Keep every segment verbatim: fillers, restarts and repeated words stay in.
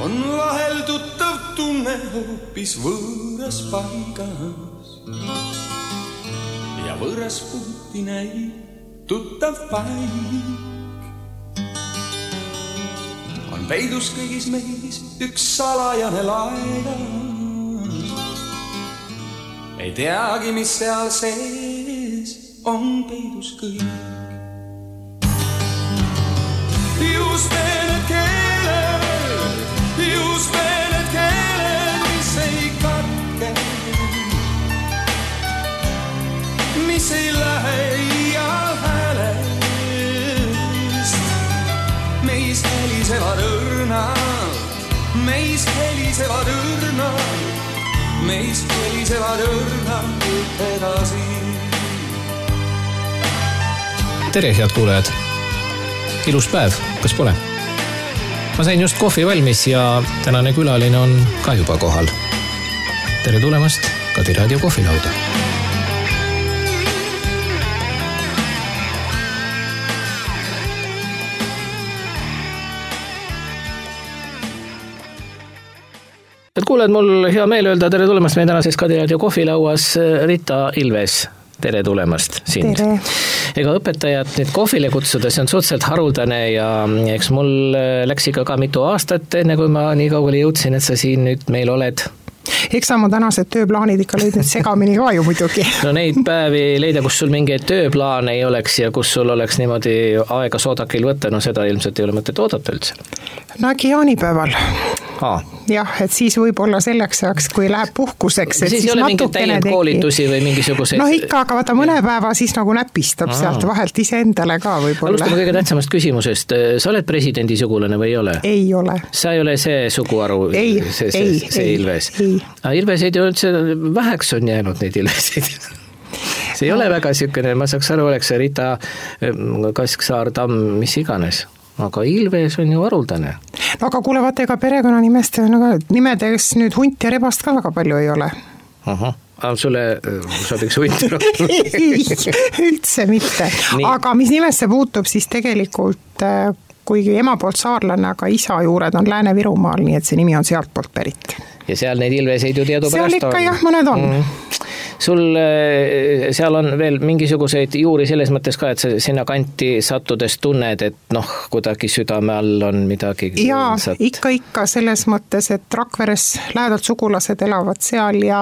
on vahel tuttav tunne hoopis võõras paigas ja võõras puuti näib tuttav paik. On peidus kõigis meis üks salajane laigas, ei teagi, mis seal sees on peidus kõik. Just need keeled, just need keeled, mis ei katke, mis ei lähe ial häälest. Meis helisevad õrnad, meis helisevad õrnad, meis helisevad õrnad edasi. Tere, head kuulajad! Ilus päev, kas pole? Ma sain just kohvi valmis ja tänane külaline on ka juba kohal. Tere tulemast Kadi Raadio kohvilauda. Et kuuled, mul hea meel öelda tere tulemast meie tänases Kadi Raadio kohvilauas Rita Ilves. Tere tulemast sind. Tere. Ega õpetajat nüüd kohvile kutsuda, see on suhteliselt haruldane ja eks mul läks ikka ka mitu aastat, enne kui ma nii kaugele jõudsin, et sa siin nüüd meil oled. Eks sa mu tänased tööplaanid ikka lõid nüüd segamini ka ju muidugi. No neid päevi leida, kus sul mingeid tööplaane ei oleks ja kus sul oleks niimoodi aega soodakil võtta, no seda ilmselt ei ole mõtet oodata üldse. No äkki jaanipäeval. Aa. Jah, et siis võib olla selleks ajaks, kui läheb puhkuseks. Et siis, siis ei ole mingeid täiendkoolitusi või mingisuguseid... No ikka, aga vaata mõne päeva siis nagu näpistab Aa. Sealt vahelt ise endale ka võib-olla. Alustame kõige tähtsamast küsimusest. Sa oled presidendi sugulane või ei ole? Ei ole. Sa ei ole see suguaru? Ei, see, see, ei, see ei, Ilves? ei. Aga Ilveseid ju üldse väheks on jäänud neid Ilveseid. See ei ole väga sükene, ma saaks aru, oleks see Rita Kasksaar, Tamm, mis iganes. Aga Ilves on ju haruldane. No aga kuule, vaata, ega perekonna nimest nimedes nüüd hunt ja rebast ka väga palju ei ole. Aha, aga sulle sobiks hunt rohkem? Ei, üldse mitte. Nii. Aga mis nimesse puutub, siis tegelikult kuigi ema poolt saarlane, aga isa juured on Lääne-Virumaal, nii et see nimi on sealt poolt pärit. Ja seal neid Ilveseid ju teadu pärast on. Seal ikka jah, mõned on. Mm. Sul seal on veel mingisuguseid juuri selles mõttes ka, et sa sinna kanti sattudes tunned, et noh, kuidagi südame all on midagi. Jaa, ikka, ikka selles mõttes, et Rakveres lähedalt sugulased elavad seal ja,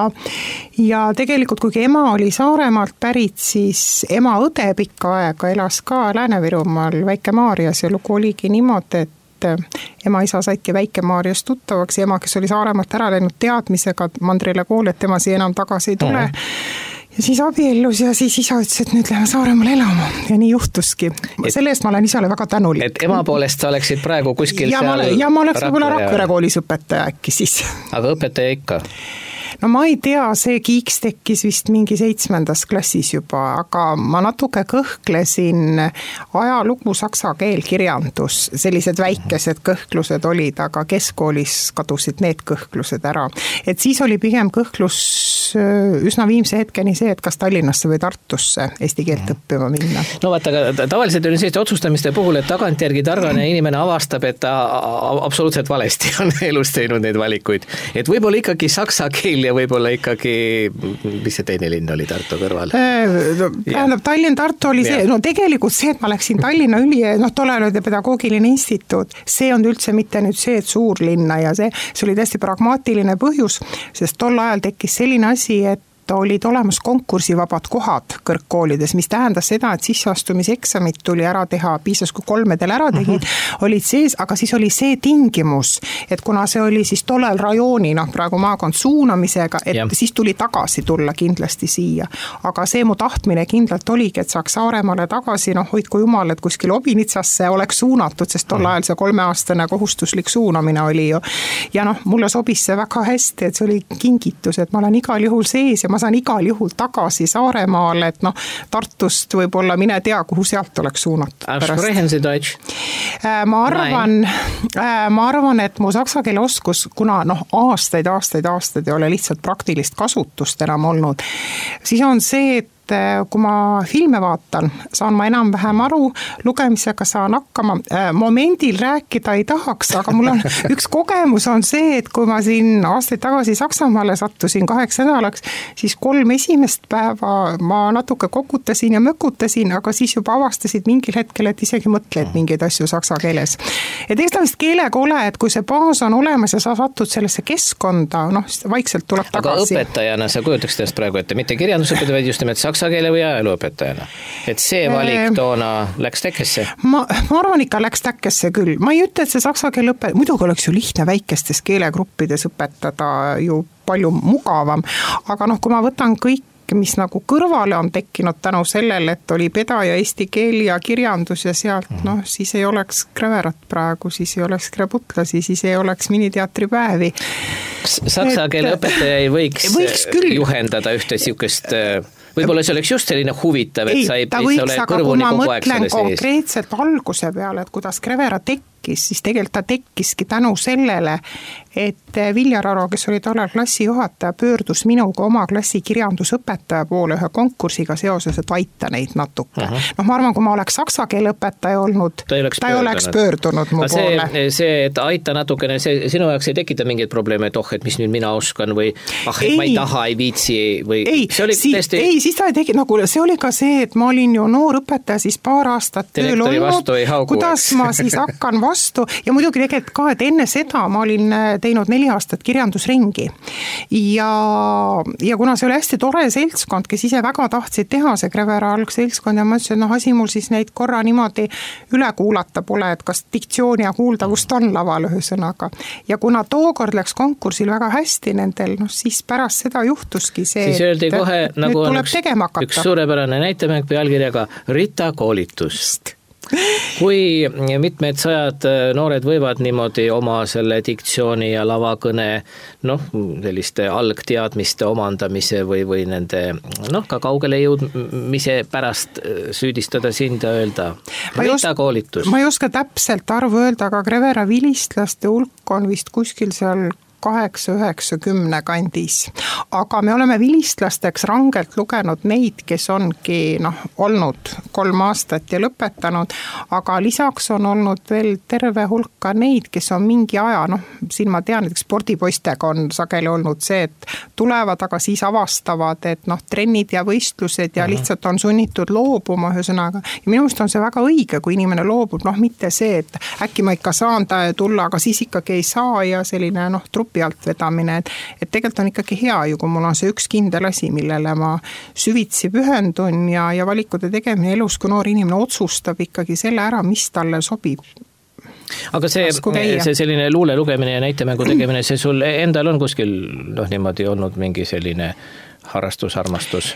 ja tegelikult kuigi ema oli Saaremaalt pärit, siis ema õde pikka aega elas ka Lääne-Virumaal Väike-Maarjas ja lugu oligi niimoodi, et ema isa saidki Väike-Maarjas tuttavaks ja ema, kes oli Saaremaalt ära läinud teadmisega mandrile kooli, et tema siia enam tagasi ei tule. Ja siis abiellus ja siis isa ütles, et nüüd lähme Saaremaale elama ja nii juhtuski. Selle eest ma olen isale väga tänulik. Et ema poolest sa oleksid praegu kuskil ja seal... Ma, ja ma oleks võib-olla Rakvere koolis õpetaja äkki siis. Aga õpetaja ikka? No ma ei tea, see kiiks tekkis vist mingi seitsmendas klassis juba, aga ma natuke kõhklesin ajalugu, saksa keel, kirjandus, sellised väikesed kõhklused olid, aga keskkoolis kadusid need kõhklused ära. Et siis oli pigem kõhklus üsna viimse hetkeni see, et kas Tallinnasse või Tartusse eesti keelt õppima minna. No vaata, aga tavaliselt on selliste otsustamiste puhul, et tagantjärgi targane inimene avastab, et ta absoluutselt valesti on elus teinud neid valikuid. Et võib-olla ikkagi saksa keel ja võib-olla ikkagi, mis see teine linn oli Tartu kõrval? No, tähendab, Tallinn, Tartu oli see, no tegelikult see, et ma läksin Tallinna üli, noh, tollal oli pedagoogiline instituut, see on üldse mitte nüüd see, et suur linna ja see, see oli täiesti pragmaatiline põhjus, sest tol ajal tekkis selline asi, et olid olemas konkursivabad kohad kõrgkoolides, mis tähendas seda, et sisseastumiseksamid tuli ära teha, piisas kui kolmedel ära tegid, uh-huh. olid sees, aga siis oli see tingimus, et kuna see oli siis tollel rajooni, noh praegu maakond suunamisega, et yeah. siis tuli tagasi tulla kindlasti siia. Aga see mu tahtmine kindlalt oligi, et saaks Saaremaale tagasi, noh hoidku jumal, et kuskil Obinitsasse oleks suunatud, sest tol ajal see kolmeaastane kohustuslik suunamine oli ju. Ja noh, mulle sobis see väga hästi, et see oli kingitus, et ma olen igal juhul sees ja ma saan igal juhul tagasi Saaremaale, et noh, Tartust võib-olla mine tea, kuhu sealt oleks suunatud. Sprechen Sie Deutsch? Ma arvan, ma arvan, et mu saksa keele oskus, kuna noh, aastaid, aastaid, aastaid ei ole lihtsalt praktilist kasutust enam olnud, siis on see, et kui ma filme vaatan, saan ma enam-vähem aru, lugemisega saan hakkama, momendil rääkida ei tahaks, aga mul on üks kogemus on see, et kui ma siin aastaid tagasi Saksamaale sattusin kaheks nädalaks, siis kolm esimest päeva ma natuke kokutasin ja mökutasin, aga siis juba avastasid mingil hetkel, et isegi mõtled mingeid asju saksa keeles. Et eks ta vist keelega ole, et kui see baas on olemas ja sa satud sellesse keskkonda, noh, vaikselt tuleb tagasi. Aga õpetajana sa kujutaks täst praegu ette, mitte kirjandusõpetajana, vaid just nimelt saksa keele või ajalooõpetajana. Et see valik toona läks täkkesse? Ma, ma arvan ikka läks täkkesse küll. Ma ei ütle, et see saksa keele õpe... muidugi oleks ju lihtne väikestes keelegruppides õpetada ju palju mugavam, aga noh, kui ma võtan kõik, mis nagu kõrvale on tekkinud tänu sellele, et oli peda ja eesti keel ja kirjandus ja sealt, noh, siis ei oleks Kreverat praegu, siis ei oleks Krebutlasi, siis ei oleks miniteatripäevi. Saksa keele õpetaja ei võiks, võiks juhendada ühte siukest... Võib-olla see oleks just selline huvitav, et ei, sa ei ta võiks, ole aga kui ma mõtlen konkreetselt alguse peale, et kuidas Krevera tekkis, siis tegelikult ta tekkiski tänu sellele, et Viljar Aro, kes oli tollal klassijuhataja, pöördus minuga oma klassi kirjandusõpetaja poole ühe konkursiga seoses, et aita neid natuke. Uh-huh. Noh, ma arvan, kui ma oleks saksa keele õpetaja olnud, ta ei oleks, ta ei oleks pöördunud mu see, poole. See, et aita natukene, see sinu jaoks ei tekita mingeid probleeme, et oh, et mis nüüd mina oskan või ah, et ei, ma ei taha, ei viitsi või ei, see oli si- tõesti... ei, siis ta ei tegi, nagu see oli ka see, et ma olin ju noor õpetaja, siis paar aastat tööl olnud, kuidas ma siis hakkan vastu ja muidugi tegelikult ka, et enne seda ma olin teinud neli aastat kirjandusringi ja, ja kuna see oli hästi tore seltskond, kes ise väga tahtsid teha see Krevera algseltskond ja ma ütlesin, et noh, asi mul siis neid korra niimoodi üle kuulata pole, et kas diktsioon ja kuuldavust on laval ühesõnaga. Ja kuna tookord läks konkursil väga hästi nendel, noh siis pärast seda juhtuski see, siis öeldi et kohe, nüüd nagu tuleb üks, tegema hakata. Üks suurepärane näitemäng pealkirjaga Rita koolitust. Kui mitmed sajad noored võivad niimoodi oma selle diktsiooni ja lavakõne noh, selliste algteadmiste omandamise või, või nende noh, ka kaugele jõudmise pärast süüdistada sind ja öelda Rita koolitus. Ma ei oska täpselt arvu öelda, aga Krevera vilistlaste hulk on vist kuskil seal kaheksa üheksakümne kandis. Aga me oleme vilistlasteks rangelt lugenud neid, kes ongi noh, olnud kolm aastat ja lõpetanud, aga lisaks on olnud veel terve hulka neid, kes on mingi aja, noh, siin ma tean, et spordipoistega on sageli olnud see, et tulevad, aga siis avastavad, et noh, trennid ja võistlused ja lihtsalt on sunnitud loobuma ühesõnaga. Ja minu meelest on see väga õige, kui inimene loobub, noh, mitte see, et äkki ma ikka saan tulla, aga siis ikkagi ei saa ja selline noh, trupp alt vedamine, et, et tegelikult on ikkagi hea ju, kui mul on see üks kindel asi, millele ma süvitsi pühendun ja, ja valikute tegemine elus, kui noor inimene otsustab ikkagi selle ära, mis talle sobib. Aga see, see selline luule lugemine ja näitemängu tegemine, see sul endal on kuskil noh, niimoodi olnud mingi selline harrastus, armastus?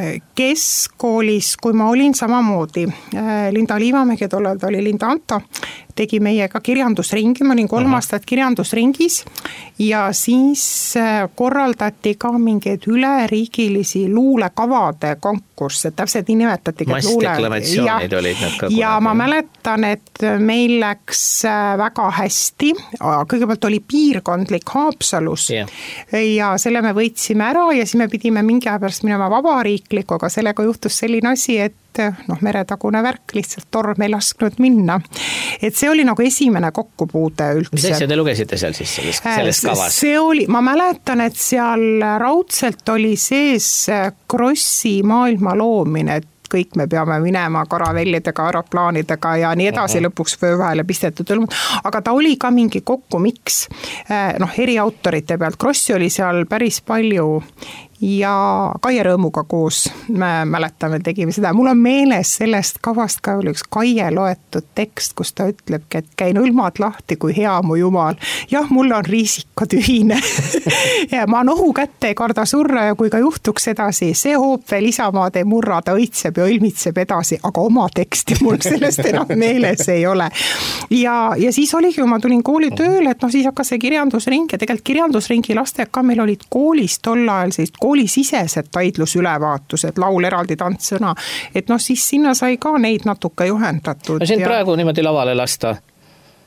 Keskkoolis, kui ma olin samamoodi, Linda Liivamägi, tollal ta oli Linda Anto, tegi meiega kirjandusringi, ma olin kolm aastat kirjandusringis ja siis korraldati ka mingeid üleriigilisi luulekavade konkursse, täpselt nii nimetati. Massdeklamatsioonid olid need ka. Ja ma mäletan, et meil läks väga hästi, kõigepealt oli piirkondlik Haapsalus yeah. ja selle me võitsime ära ja siis me pidime mingi aja pärast minema vabariikliku, aga sellega juhtus selline asi, et noh, meretagune värk, lihtsalt torm ei lasknud minna. Et see oli nagu esimene kokkupuude üldse. Mis asja te lugesite seal siis selles, selles kavas? See oli, ma mäletan, et seal raudselt oli sees Krossi maailma loomine, et kõik me peame minema karaväljadega, aeroplaanidega ja nii edasi uh-huh. lõpuks vahele pistetud õlmud. Aga ta oli ka mingi kokku miks, noh, eri autorite pealt. Krossi oli seal päris palju ja Kaie Rõõmuga koos me mäletame, tegime seda. Mul on meeles sellest kavast ka oli üks Kaie loetud tekst, kus ta ütlebki, et käin õlmad lahti kui hea mu jumal. Jah, mul on riisika tühine. ja ma nohu kätte ei karda surra ja kui ka juhtuks edasi, see hoop veel isamaad ei murra, ta õitseb ja õlmitseb edasi, aga oma teksti mul sellest enam meeles ei ole. Ja, ja siis oligi, kui ma tulin kooli tööle, et noh, siis hakkas see kirjandusring ja tegelikult kirjandusringi lastega ka meil olid koolis tol ajal sellist koolisisesed taidlusülevaatused, laul, eraldi tantsõna, et noh, siis sinna sai ka neid natuke juhendatud. No siin ja... praegu niimoodi lavale lasta,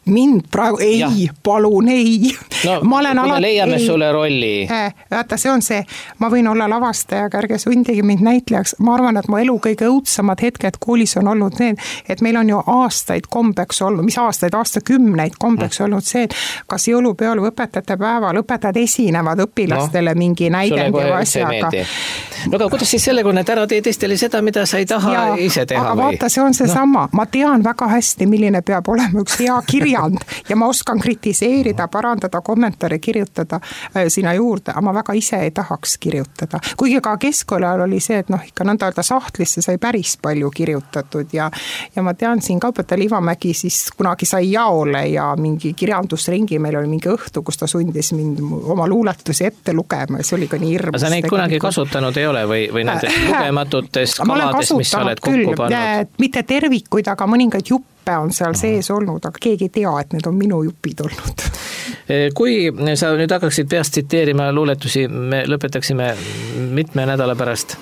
mind praegu, ei, ja. palun, ei. No, ma olen alati, leiame ei, sulle rolli. Vaata, see on see, ma võin olla lavastaja, ärge sundige mind näitlejaks, ma arvan, et mu elu kõige õudsemad hetked koolis on olnud need, et meil on ju aastaid kombeks olnud, mis aastaid, aastakümneid kombeks mm. olnud see, et kas jõulupeol või õpetajate päeval õpetajad esinevad õpilastele no, mingi näidend ja asjaga. No aga kuidas siis sellega on, et ära tee teistele seda, mida sa ei taha ja, ise teha? Aga või? Vaata, see on see no. sama, ma tean väga hästi, milline peab olema üks hea kirjand ja ma oskan kritiseerida, parandada, kommentaare kirjutada sinna juurde, aga ma väga ise ei tahaks kirjutada. Kuigi ka keskkoolajal oli see, et noh, ikka nõnda öelda sahtlisse sai päris palju kirjutatud ja, ja ma tean siin ka õpetaja Liivamägi siis kunagi sai jaole ja mingi kirjandusringi, meil oli mingi õhtu, kus ta sundis mind oma luuletusi ette lugema ja see oli ka nii hirmus. Sa neid kunagi kasutanud ei ole või, või nendes lugematutes kavades, mis sa oled kokku pannud? Mitte tervikuid, aga mõningaid juppe on seal sees olnud, aga keegi ei tea, et need on minu jupid olnud. Kui sa nüüd hakkaksid peast tsiteerima luuletusi, me lõpetaksime mitme nädala pärast?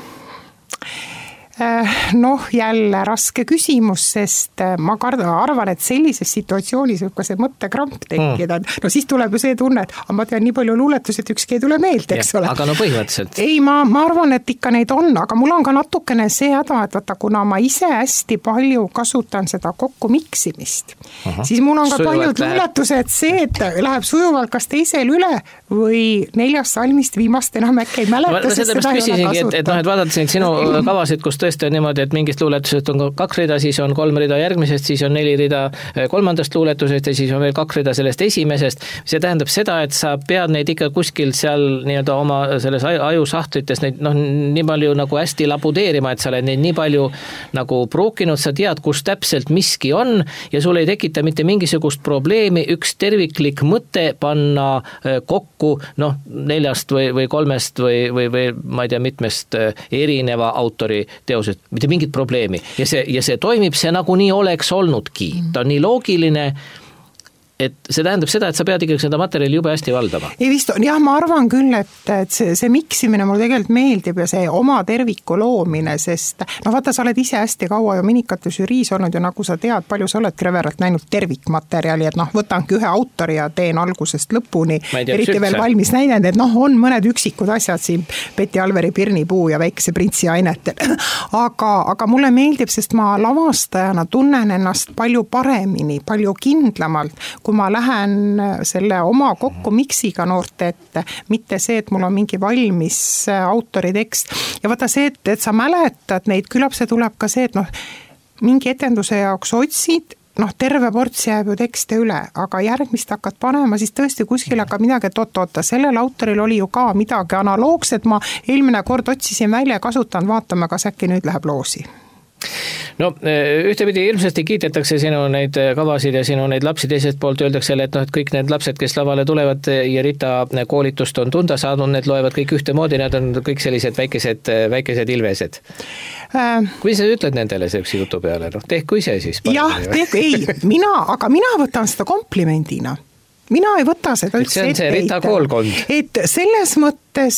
Noh, jälle raske küsimus, sest ma kardan, arvan, et sellises situatsioonis võib ka see mõttekramp tekkida. Mm. No siis tuleb ju see tunne, et ma tean nii palju luuletusi, et ükski ei tule meelde, eks ole. Aga no põhimõtteliselt. Ei, ma, ma arvan, et ikka neid on, aga mul on ka natukene see häda, et vaata, kuna ma ise hästi palju kasutan seda kokku miksimist, Aha. siis mul on ka sujuvalt paljud läheb. Luuletused see, et läheb sujuvalt kas teisel üle või neljast salmist viimast enam äkki ei mäleta, ma, sest seda ei ole kasuta. Et, et, noh, et vaadates sinu kavasid, kus tõesti on niimoodi, et mingist luuletusest on kaks rida, siis on kolm rida järgmisest, siis on neli rida kolmandast luuletusest ja siis on veel kaks rida sellest esimesest. See tähendab seda, et sa pead neid ikka kuskil seal nii-öelda oma selles ajusahtrites neid noh, nii palju nagu hästi labudeerima, et sa oled neid nii palju nagu pruukinud, sa tead, kus täpselt miski on ja sul ei tekita mitte mingisugust probleemi üks terviklik mõte panna kokku noh, neljast või, või kolmest või, või, või ma ei tea, mitmest erineva autori teosest. Mitte mingit probleemi. Ja see, ja see toimib, see nagu nii oleks olnudki. Ta on nii loogiline, et see tähendab seda, et sa pead ikkagi seda materjali jube hästi valdama. Ei vist on, jah, ma arvan küll, et, et see, see miksimine mul tegelikult meeldib ja see oma terviku loomine, sest no vaata, sa oled ise hästi kaua ju Minikate žüriis olnud ja nagu sa tead, palju sa oled Kreveralt näinud tervikmaterjali, et noh, võtangi ühe autori ja teen algusest lõpuni, eriti veel valmis näidend, et noh, on mõned üksikud asjad siin, Peti Alveri Pirnipuu ja Väikese printsi ainetel, aga, aga mulle meeldib, sest ma lavastajana tunnen ennast palju paremini, palju kindlamalt, kui ma lähen selle oma kokku miksiga noorte ette, mitte see, et mul on mingi valmis autori tekst. Ja vaata see, et, et sa mäletad neid, küllap see tuleb ka see, et noh, mingi etenduse jaoks otsid, noh, terve ports jääb ju tekste üle, aga järgmist hakkad panema, siis tõesti kuskil hakkab midagi, et oot-oota, sellel autoril oli ju ka midagi analoogset, ma eelmine kord otsisin välja ja kasutan, vaatame, kas äkki nüüd läheb loosi. No ühtepidi ilmselt kiidetakse sinu neid kavasid ja sinu neid lapsi, teisest poolt öeldakse, et, noh, et kõik need lapsed, kes lavale tulevad ja Rita koolitust on tunda saanud, need loevad kõik ühtemoodi, nad on kõik sellised väikesed, väikesed ilvesed. Äh, kui sa ütled nendele sellise jutu peale, noh, tehku ise siis. Jah, tehku, ei, mina, aga mina võtan seda komplimendina. Mina ei võta seda üldse see on see Rita koolkond. Et selles mõttes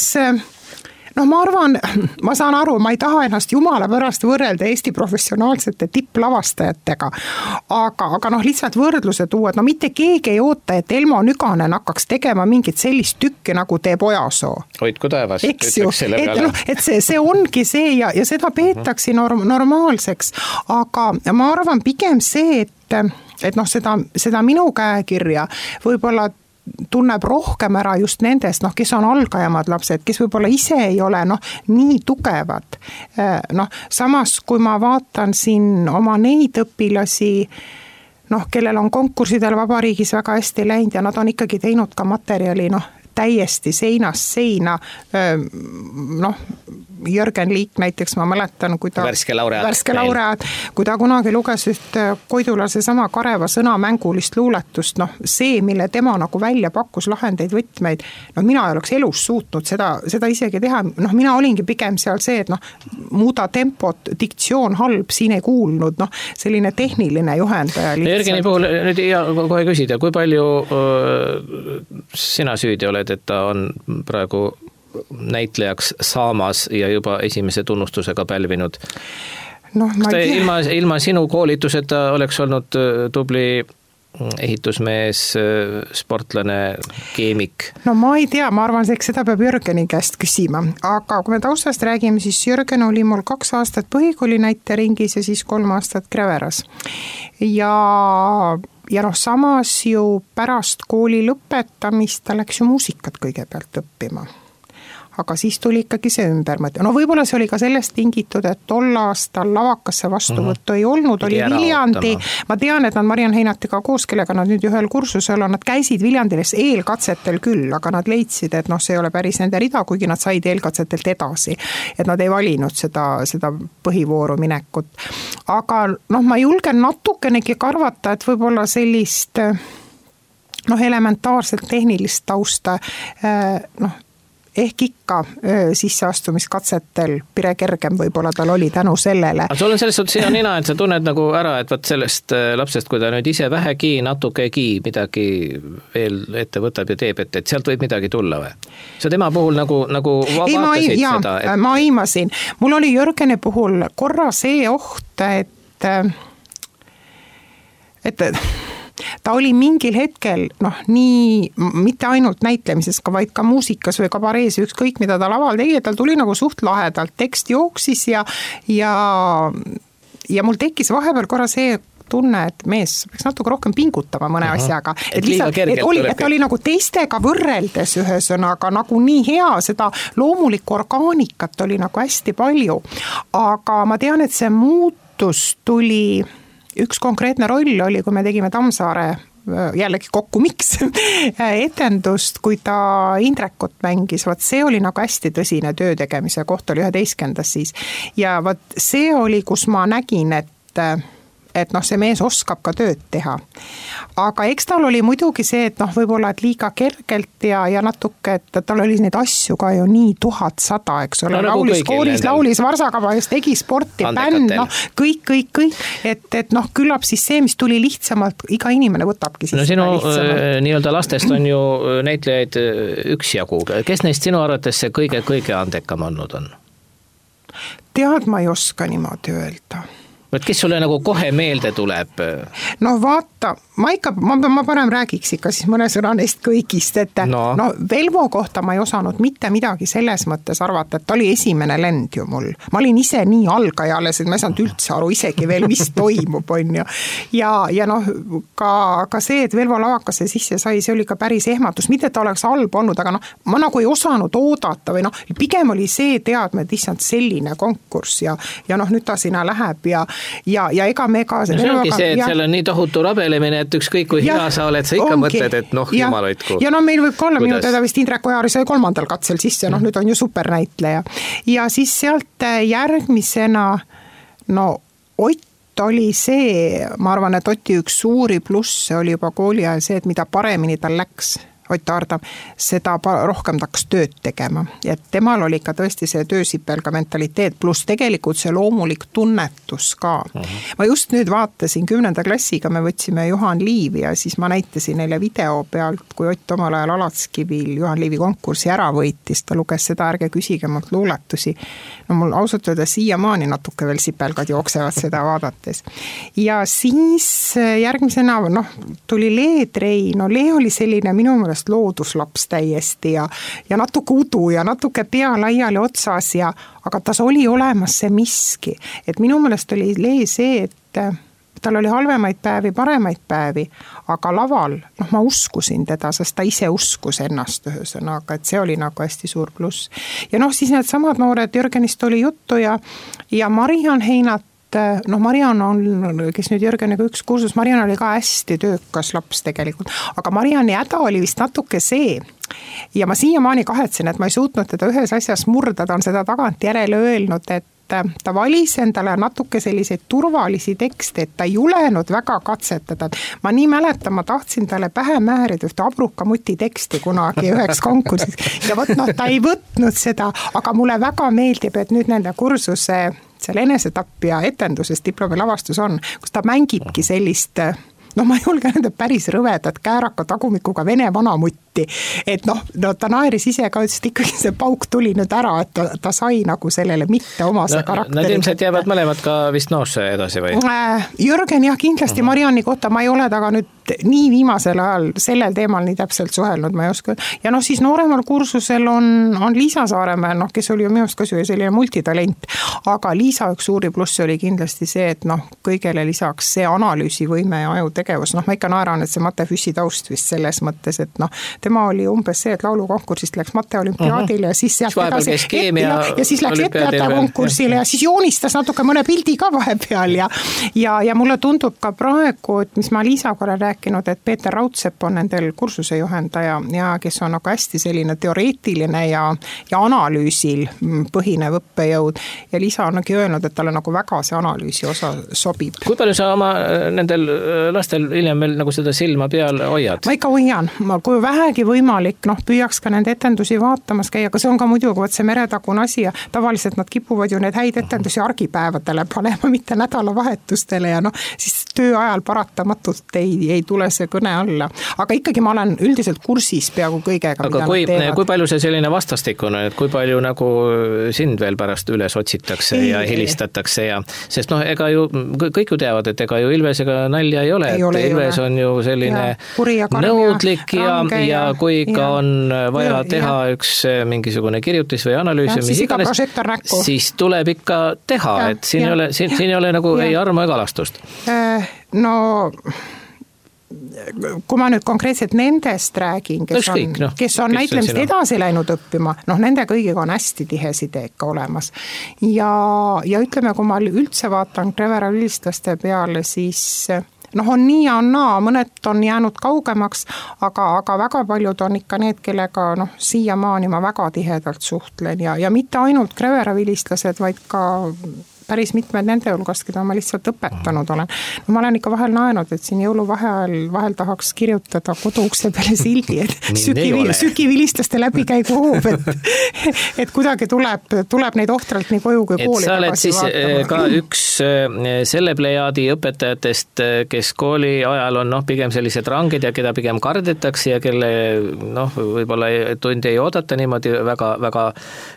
no ma arvan, ma saan aru, ma ei taha ennast jumala pärast võrrelda Eesti professionaalsete tipplavastajatega, aga, aga noh, lihtsalt võrdluse tuua, et no mitte keegi ei oota, et Elmo Nüganen hakkaks tegema mingit sellist tükki, nagu teeb Ojasoo. Hoidku taevas. Eks ju, et, no, et see, see ongi see ja, ja seda peetaksi norm, normaalseks, aga ma arvan pigem see, et, et noh, seda, seda minu käekirja võib-olla tunneb rohkem ära just nendest, noh, kes on algajamad lapsed, kes võib-olla ise ei ole noh, nii tugevad. Noh, samas kui ma vaatan siin oma neid õpilasi, noh, kellel on konkurssidel vabariigis väga hästi läinud ja nad on ikkagi teinud ka materjali, noh, täiesti seinast seina, noh, Jörgen Liik näiteks, ma mäletan, kui ta värske laureaat, värske laureaat kui ta kunagi luges üht Koidula seesama Kareva sõnamängulist luuletust, noh, see, mille tema nagu välja pakkus lahendeid võtmeid, no mina ei oleks elus suutnud seda, seda isegi teha, noh, mina olingi pigem seal see, et noh, muuda tempot, diktsioon halb, siin ei kuulnud, noh, selline tehniline juhendaja lihtsalt. Jörgeni puhul nüüd ja kohe küsida, kui palju öö, sina süüdi oled, et ta on praegu näitlejaks saamas ja juba esimese tunnustusega pälvinud. No, kas ta ilma, ilma sinu koolituseta oleks olnud tubli ehitusmees, sportlane, keemik? No ma ei tea, ma arvan, et seda peab Jürgeni käest küsima, aga kui me taustast räägime, siis Jürgen oli mul kaks aastat põhikooli näiteringis ja siis kolm aastat Kreveras. Ja, ja noh, samas ju pärast kooli lõpetamist ta läks ju muusikat kõigepealt õppima. Aga siis tuli ikkagi see ümbermõte. No võib-olla see oli ka sellest tingitud, et tol aastal lavakasse vastuvõttu mm-hmm. ei olnud, oli Viljandi. Ma tean, et nad Mariann Heinatiga koos, kellega nad nüüd ühel kursusel on, nad käisid Viljandiles eelkatsetel küll, aga nad leidsid, et noh, see ei ole päris nende rida, kuigi nad said eelkatsetelt edasi. Et nad ei valinud seda, seda põhivooru minekut. Aga noh, ma julgen natukenegi karvata, et võib-olla sellist noh, elementaarselt tehnilist tausta noh, ehk ikka sisseastumiskatsetel pire kergem võib-olla tal oli tänu sellele. Aga sul on selles suhtes hea nina, et sa tunned nagu ära, et võt sellest lapsest, kui ta nüüd ise vähegi, natukegi midagi veel ette võtab ja teeb, et, et sealt võib midagi tulla või? Sa tema puhul nagu, nagu ei, ma, vaatasid jaa, seda? Et... ma aimasin. Mul oli Jürgeni puhul korra see oht, et et ta oli mingil hetkel, noh, nii, mitte ainult näitlemises, vaid ka muusikas või kabarees, ükskõik mida ta laval tegi, tal tuli nagu suht lahedalt, tekst jooksis ja, ja, ja mul tekkis vahepeal korra see tunne, et mees peaks natuke rohkem pingutama mõne Aha. asjaga. Et, et, lihtsalt, et, oli, et ta oli nagu teistega võrreldes ühesõnaga nagu nii hea, seda loomulikku orgaanikat oli nagu hästi palju. Aga ma tean, et see muutus tuli... Üks konkreetne roll oli, kui me tegime Tammsaare jällegi kokku miks etendust, kui ta Indrekut mängis, vaat see oli nagu hästi tõsine töö tegemise koht oli üheteistkümnendas siis. Ja vaat see oli, kus ma nägin, et et noh, see mees oskab ka tööd teha. Aga eks tal oli muidugi see, et noh, võib-olla et liiga kergelt ja, ja natuke, et tal oli neid asju ka ju nii tuhat sada, eks ole, no, laulis koolis, laulis Varsakabas, tegi sporti, bänd, noh, kõik, kõik, kõik, et, et noh, küllap siis see, mis tuli lihtsamalt, iga inimene võtabki siis no sinu nii-öelda lastest on ju näitlejaid üksjagu. Kes neist sinu arvates see kõige, kõige andekam olnud on? Tead, ma ei oska niimoodi öelda. Võt, kes sulle nagu kohe meelde tuleb? No vaata, ma ikka, ma, ma parem räägiks ikka siis mõne sõna neist kõigist, et no. no Velvo kohta ma ei osanud mitte midagi selles mõttes arvata, et ta oli esimene lend ju mul. Ma olin ise nii algajales, et ma ei saanud üldse aru isegi veel, mis toimub, on ju. Ja, ja noh, ka, ka see, et Velvo lavakasse sisse sai, see oli ka päris ehmatus, mitte ta oleks halb olnud, aga noh, ma nagu ei osanud oodata või noh, pigem oli see teadme, et issand selline konkurss ja, ja noh, nüüd ta sinna läheb ja ja, ja ega me ka... No see ongi see, et ja, seal on nii tohutu rabelemine, et ükskõik kui ja, hea sa oled, sa ikka ongi, mõtled, et noh, jumal hoidku. Ja no meil võib ka olla, minu teda vist Indrek Ojari sai kolmandal katsel sisse, noh mm. nüüd on ju supernäitleja. Ja siis sealt järgmisena, no Ott oli see, ma arvan, et Oti üks suuri pluss oli juba kooli ajal see, et mida paremini tal läks, Ott Aardam, seda rohkem taks tööd tegema. Et temal oli ka tõesti see töösipelga mentaliteet, pluss tegelikult see loomulik tunnetus ka. Uh-huh. Ma just nüüd vaatasin kümnenda klassiga, me võtsime Juhan Liivi ja siis ma näitasin neile video pealt, kui Ott omal ajal Alatskivil Juhan Liivi konkursi ära võitis, ta luges seda, ärge küsige mult luuletusi. No mul ausalt öelda siiamaani natuke veel sipelgad jooksevad seda vaadates. Ja siis järgmisena noh, tuli Lee Trei, no Lee oli selline minu mõelest looduslaps täiesti ja, ja natuke udu ja natuke pea laiali otsas ja, aga tas oli olemas see miski, et minu mõelest oli Lee see, et tal oli halvemaid päevi, paremaid päevi, aga laval, noh ma uskusin teda, sest ta ise uskus ennast ühesõnaga, et see oli nagu hästi suur pluss. Ja noh, siis need samad noored, Jürgenist oli juttu ja, ja Mariann Heinat, noh Mariann on, kes nüüd Jürgeniga üks kursus, Mariann oli ka hästi töökas laps tegelikult, aga Marianni häda oli vist natuke see ja ma siiamaani kahetsen, et ma ei suutnud teda ühes asjas murda, ta on seda tagant järele öelnud, et ta valis endale natuke selliseid turvalisi tekste, et ta ei julenud väga katsetada. Ma nii mäletan, ma tahtsin talle pähe määrida ühte Abruka muti teksti kunagi üheks konkursis ja võt, noh, ta ei võtnud seda, aga mulle väga meeldib, et nüüd nende kursuse seal enesetapp ja etenduses diplomilavastus on, kus ta mängibki sellist no ma ei julge nende päris rõvedad kääraka tagumikuga vene vanamutti, et noh, no ta naeris ise ka, ütles, et ikkagi see pauk tuli nüüd ära, et ta, ta sai nagu sellele mitte omase no, karakteri. Nad ilmselt jäävad mõlemad ka vist noosse edasi või? Jürgen jah, kindlasti uh-huh. Marianni kohta ma ei ole taga nüüd nii viimasel ajal sellel teemal nii täpselt suhelnud, ma ei oska. Ja noh, siis nooremal kursusel on, on Liisa Saaremäe, noh, kes oli ju minust ka selline multitalent, aga Liisa üks suuri plussi oli kindlasti see, et noh, kõigele lisaks see analüüsivõime ja ajutegevus, noh, ma ikka naeran, et see Mate Füssi taust vist selles mõttes, et noh, tema oli umbes see, et laulukonkursist läks Mate olümpiaadile uh-huh. ja siis sealt edasi, et, ja, ja siis läks etteajate konkursile ja siis joonistas natuke mõne pildi ka vahepeal ja, ja, ja mulle tundub ka praegu, et mis ma Liisaga olen rääkinud, et Peeter Raudsepp on nendel kursuse juhendaja ja kes on nagu hästi selline teoreetiline ja, ja analüüsil põhinev õppejõud ja Liisa on nagu öelnud, et talle nagu väga see analüüsi osa sobib. Kui palju sa oma nendel lastel hiljem veel nagu seda silma peal hoiad? Ma ikka hoian, ma, kui vähegi võimalik, noh, püüaks ka nende etendusi vaatamas käia, aga see on ka muidugi, võt see meretagune asi ja tavaliselt nad kipuvad ju need häid etendusi argipäevadele panema, mitte nädalavahetustele ja noh, siis töö ajal paratamatult ei, ei tule see kõne alla. Aga ikkagi ma olen üldiselt kursis peaaegu kõigega, aga mida kui, nad teevad. Kui palju see selline vastastikune, et kui palju nagu sind veel pärast üles otsitakse ei, ja helistatakse ja, sest noh, ega ju kõik ju teavad, et ega ju Ilvesega nalja ei ole, ei et ole, Ilves ole. On ju selline ja, nõudlik ja, ja, ja kui ikka ja, on vaja ja, teha ja. Üks mingisugune kirjutis või analüüs, ja, siis, iganes, siis tuleb ikka teha, ja, et siin, ja, ei ole, siin, siin ei ole nagu ja. Ei armu ega lastust. No kui ma nüüd konkreetselt nendest räägin, kes on, no, kes on näitlemist edasi läinud õppima, noh, nende kõigiga on hästi tihe side ikka olemas. Ja, ja ütleme, kui ma üldse vaatan Krevera vilistlaste peale, siis noh, on nii ja on naa, mõned on jäänud kaugemaks, aga, aga väga paljud on ikka need, kellega noh, siiamaani ma väga tihedalt suhtlen ja, ja mitte ainult Krevera vilistlased, vaid ka päris mitmed nende hulgast, keda ma lihtsalt õpetanud olen. No, ma olen ikka vahel naenud, et siin jõuluvahel vahel tahaks kirjutada koduukse peale sildi, et süki, sükivilistlaste läbikäigu hoov, et, et kuidagi tuleb, tuleb neid ohtralt nii koju kui kooli. Et sa oled siis vaatama. Ka üks selle plejaadi õpetajatest, kes kooli ajal on noh, pigem sellised ranged ja keda pigem kardetakse ja kelle noh, võib-olla tundi ei oodata niimoodi väga, väga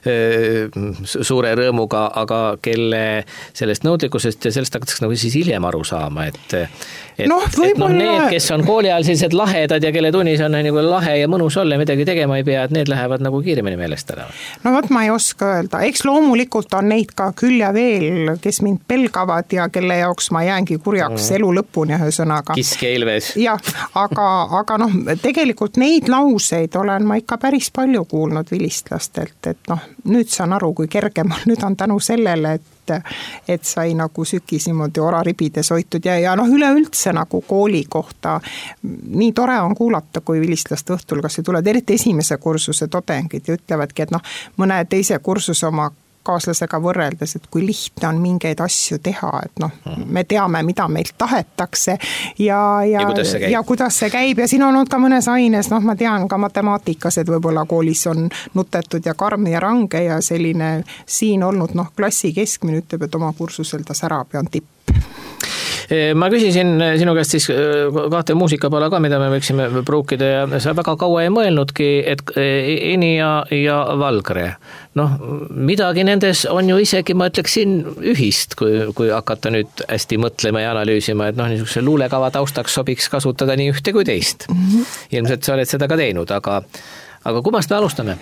suure rõõmuga, aga kelle sellest nõudlikkusest ja sellest hakatakse nagu siis hiljem aru saama, et, et, no, et noh, need, kes on kooli ajal sellised lahedad ja kelle tunnis on nagu lahe ja mõnus olla ja midagi tegema ei pea, et need lähevad nagu kiiremini meelest ära. No vot, ma ei oska öelda, eks loomulikult on neid ka küll ja veel, kes mind pelgavad ja kelle jaoks ma jäängi kurjaks mm. elu lõpuni ühesõnaga. Kisk ja Ilves. Jah, aga, aga noh, tegelikult neid lauseid olen ma ikka päris palju kuulnud vilistlastelt, et noh, nüüd saan aru, kui kergemal nüüd on tänu sellele, et et sai nagu sükis niimoodi oraribides hoitud ja, ja noh, üleüldse nagu kooli kohta nii tore on kuulata, kui vilistlaste õhtul kas ei tule, eriti esimese kursuse tudengid ja ütlevadki, et noh, mõne teise kursuse oma kaaslasega võrreldes, et kui lihtne on mingeid asju teha, et noh, me teame, mida meilt tahetakse ja, ja, ja, kuidas ja kuidas see käib ja siin on olnud ka mõnes aines, noh, ma tean ka matemaatikas, et võib-olla koolis on nutetud ja karm ja range ja selline siin olnud, noh, klassi keskmine ütleb, et oma kursusel ta särab ja on tipp. Ma küsisin sinu käest siis kahte muusikapala ka, mida me võiksime pruukida ja sa väga kaua ei mõelnudki, et Eni ja, ja Valgre. Noh, midagi nendes on ju isegi, ma ütleksin, ühist, kui, kui hakata nüüd hästi mõtlema ja analüüsima, et noh, niisuguse luulekava taustaks sobiks kasutada nii ühte kui teist. Ilmselt sa oled seda ka teinud, aga, aga kummast me alustame?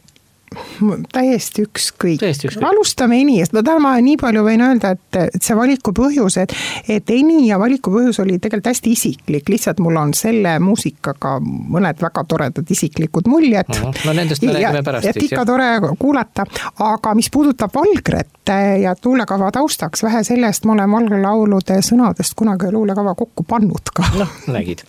Täiesti ükskõik. Alustame Eni, sest ma tahan ma nii palju võin öelda, et, et see valiku põhjus, et, et Eni ja valiku põhjus oli tegelikult hästi isiklik, lihtsalt mul on selle muusikaga mõned väga toredad isiklikud muljed. No nendest me räägime pärast. Et ikka tore kuulata, aga mis puudutab Valgret ja luulekava taustaks, vähe sellest ma olen Valgre laulude sõnadest kunagi luulekava kokku pannud ka. Noh, nägid.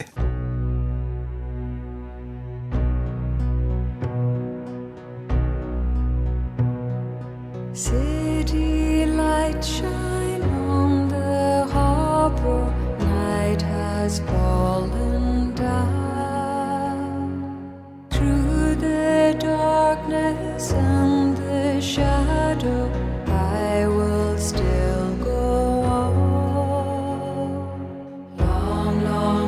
City lights shine on the harbor, night has fallen down. Through the darkness and the shadow, I will still go on. Long, long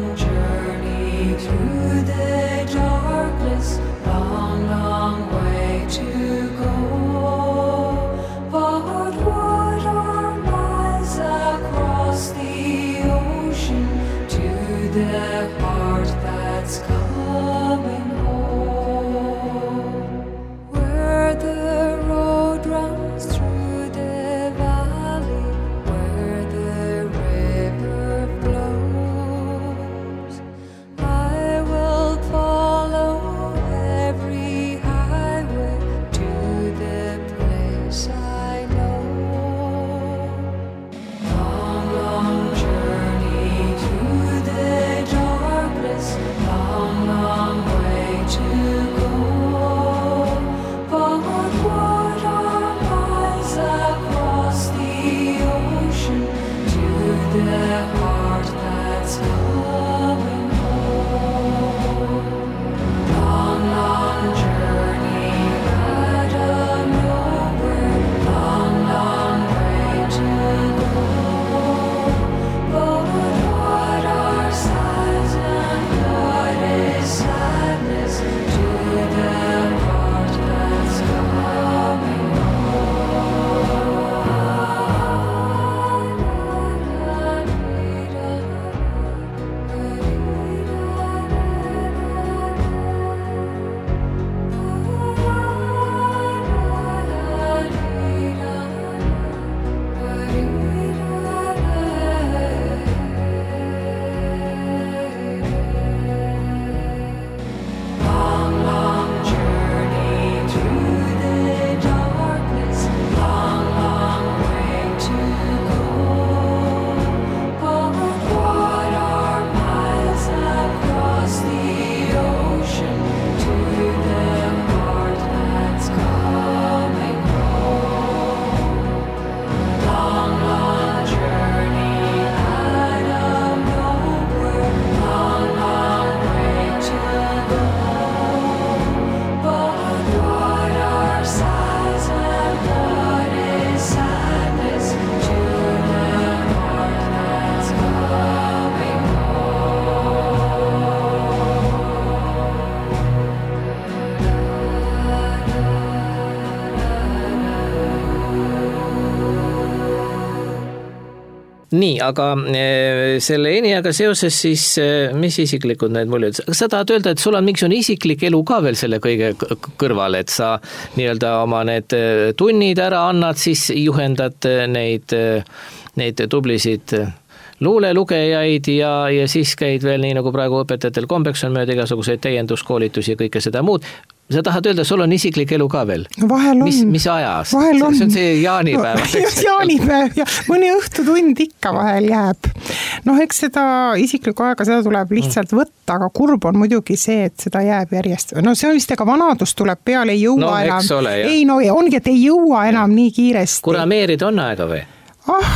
nii, aga selle Eniaga seoses siis, mis isiklikud need muljed, sa tahad öelda, et sul on mingisugune isiklik elu ka veel selle kõige kõrval, et sa nii-öelda oma need tunnid ära annad, siis juhendad neid, neid tublisid luulelugejaid ja, ja siis käid veel nii, nagu praegu õpetajatel kombeks on mööda igasuguseid täienduskoolitusi ja kõike seda muud. Sa tahad öelda, sul on isiklik elu ka veel? No vahel on. Mis, mis ajas? Vahel on. See on see jaanipäev. No, jaanipäev ja mõni õhtutund ikka vahel jääb. Noh, eks seda isiklikku aega, seda tuleb lihtsalt võtta, aga kurb on muidugi see, et seda jääb järjest. No see on vist, ega vanadus tuleb peale, ei jõua no, enam. Ole, ei, no ongi, et ei jõua enam nii kiiresti. Kurameerida on aega või? Ah,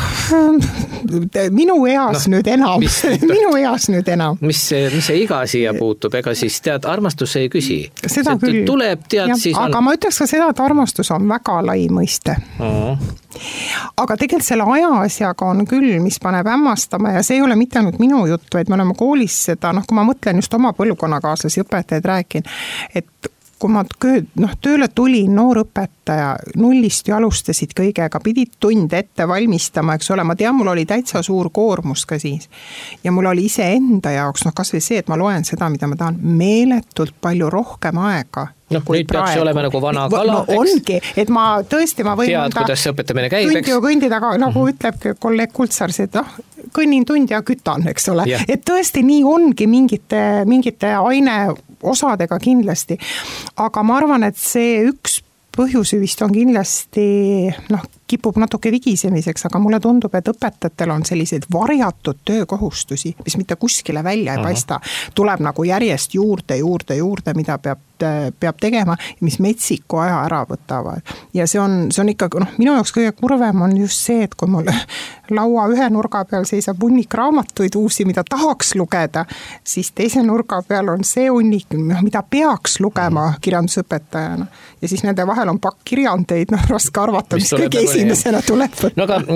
minu eas no, nüüd enam, minu eas nüüd enam. Mis see, mis see iga siia puutub, ega siis tead, armastus ei küsi. Seda see küll. Tuleb, tead, ja, siis on... aga ma ütleks ka seda, et armastus on väga lai mõiste. Uh-huh. Aga tegelikult selle aja asjaga on küll, mis paneb hämmastama ja see ei ole mitte ainult minu juttu, et me oleme koolis seda, noh, kui ma mõtlen just oma põlvkonnakaaslasi õpetajaid rääkin, et kui ma noh, tööle tulin, noor õpetaja, nullist ju alustasid kõigega, pidid tunde ette valmistama, eks ole, ma tean, mul oli täitsa suur koormus ka siis. Ja mul oli ise enda jaoks, noh kas või see, et ma loen seda, mida ma tahan, meeletult palju rohkem aega. Noh, nüüd peaks see olema nagu vana kala. No ongi, et ma tõesti, ma võin tead, kuidas see õpetamine käib, eks? Tundi ju kõndida, aga nagu mm-hmm. ütleb kolleeg Kultsar, see, et noh, kõnnin tund ja kütan, eks ole. Yeah. Et tõesti nii ongi mingite, mingite aine osadega kindlasti. Aga ma arvan, et see üks põhjus vist on kindlasti, noh, kipub natuke vigisemiseks, aga mulle tundub, et õpetajatel on selliseid varjatud töökohustusi, mis mitte kuskile välja ei paista. Tuleb nagu järjest juurde, juurde, juurde, mida peab, peab tegema, mis metsiku aja ära võtavad. Ja see on, see on ikka, noh, minu jaoks kõige kurvem on just see, et kui mul laua ühe nurga peal seisab hunnik raamatuid uusi, mida tahaks lugeda, siis teise nurga peal on see hunnik, mida peaks lugema kirjandusõpetajana. Ja siis nende vahel on pakk kirjandeid, noh, raske arvata, mis, mis kõige esimesena tuleb võtta. No aga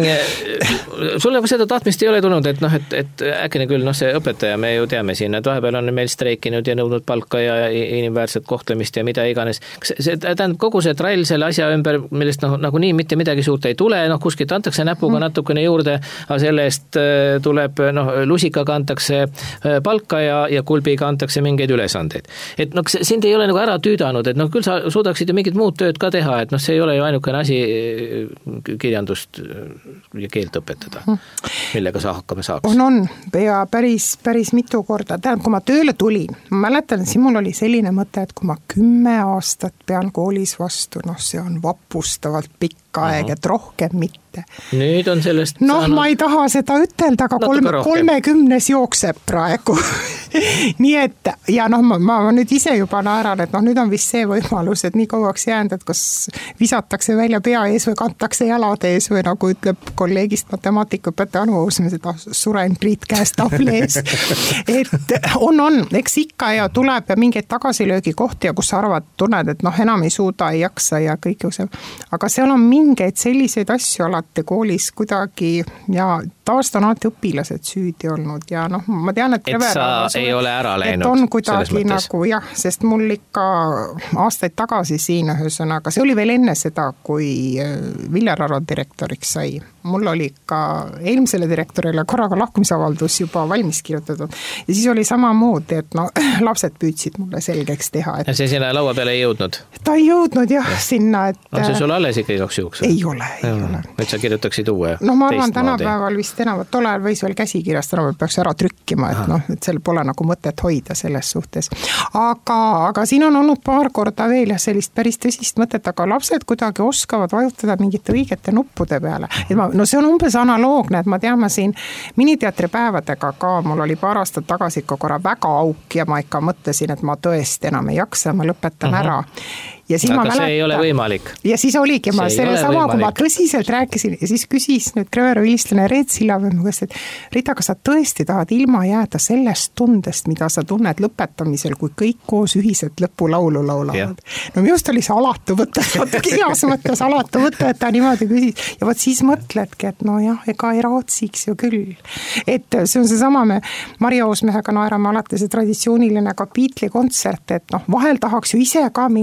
sul nagu seda tahtmist ei ole tulnud, et noh, et, et äkki küll, noh, see õpetaja, me ju teame siin, et vahepeal on meil streikinud ja nõudnud palka ja inimväärset kohtlemist ja mida iganes. See, tähendab, kogu see trall selle asja ümber, millest noh, nagu nii mitte midagi suurt ei tule, noh, kuskilt antakse näpuga mm. natukene juurde, aga selle eest tuleb, noh, lusikaga antakse palka ja, ja kulbiga antakse mingeid ülesandeid. Et noh, sind ei ole nagu ära tüüdanud, et noh, küll sa suudaksid ju mingit muud tööd ka teha, et noh, see ei ole ju ainukene asi kirjandust ja keelt õpetada, millega sa hakkame saaks. On, on, ja päris, päris mitu korda. Tähendab, kui ma tööle tulin, ma mäletan, et siin mul oli selline mõte, et kui ma kümme aastat pean koolis vastu, noh, see on vapustavalt pikk aeg, et rohkem mitte. Nüüd on sellest noh, saanud... ma ei taha seda ütelda, aga kolme, kolmekümnes jookseb praegu. Nii et, ja noh, ma, ma nüüd ise juba naeran, et noh, nüüd on vist see võimalus, et nii kauaks jäänud, et kas visatakse välja pea ees või kantakse jalad ees või nagu ütleb kolleegist matemaatikaõpetaja Anu Uusmäe, seda suren Priit käest tabli ees. Et on, on, eks ikka ja tuleb ja mingeid tagasilöögi kohti ja kus sa arvad, tunned, et noh, enam ei suuda, ei jaksa ja kõik ju see. Aga seal on mingeid selliseid asju alati koolis kuidagi ja taast on alati õpilased süüdi olnud ja noh, ma tean, et et sa ei ole ära läinud. Et on kuidagi nagu jah, sest mul ikka aastaid tagasi siin ühesõnaga, see oli veel enne seda, kui Viljar Aro direktoriks sai. Mul oli ka eelmisele direktorile korraga lahkumisavaldus juba valmis kirjutatud ja siis oli samamoodi, et no lapsed püüdsid mulle selgeks teha. Et... see sinna laua peale ei jõudnud? Ta ei jõudnud jah, ja. sinna, et... On see sul alles ikka igaks juhuks? Ei ole, ei ja. ole. Et sa kirjutaksid uue? No ma arvan, tänapäeval vist enam, tol ajal võis veel käsikirjast, tänapäeval peaks ära trükkima, et noh, et seal pole nagu mõtet hoida selles suhtes. Aga, aga siin on olnud paar korda veel ja sellist päris tõsist mõtet, aga lapsed kuidagi oskavad vajutada mingite õigete nuppude peale. Et ma, no see on umbes analoogne, et ma teame siin miniteatri päevadega ka, mul oli paar aastat tagasi ikka korra väga auk ja ma ikka mõtlesin, et ma tõesti enam ei jaksa, ma lõpetan uh-huh. ära. Ja siis aga ma mäletan, see ei ole võimalik. Ja siis oligi, ma selle sama, kui ma tõsiselt rääkisin ja siis küsis nüüd Krevero vilistlane Reet Sillamäe, et Rita, kas sa tõesti tahad ilma jääda sellest tundest, mida sa tunned lõpetamisel, kui kõik koos ühiselt lõpulaulu laulavad. No minust oli see alatu võtta, heas mõttes alatu võtta, et ta niimoodi küsis. Ja võt siis mõtledki, et no jah, ega ei raatsiks ju küll. Et see on see sama, me Maria Uusmehega naerame alati see traditsiooniline ka Beatli kontsert, et noh, vahel tahaks ju ise ka minna, et ma lähen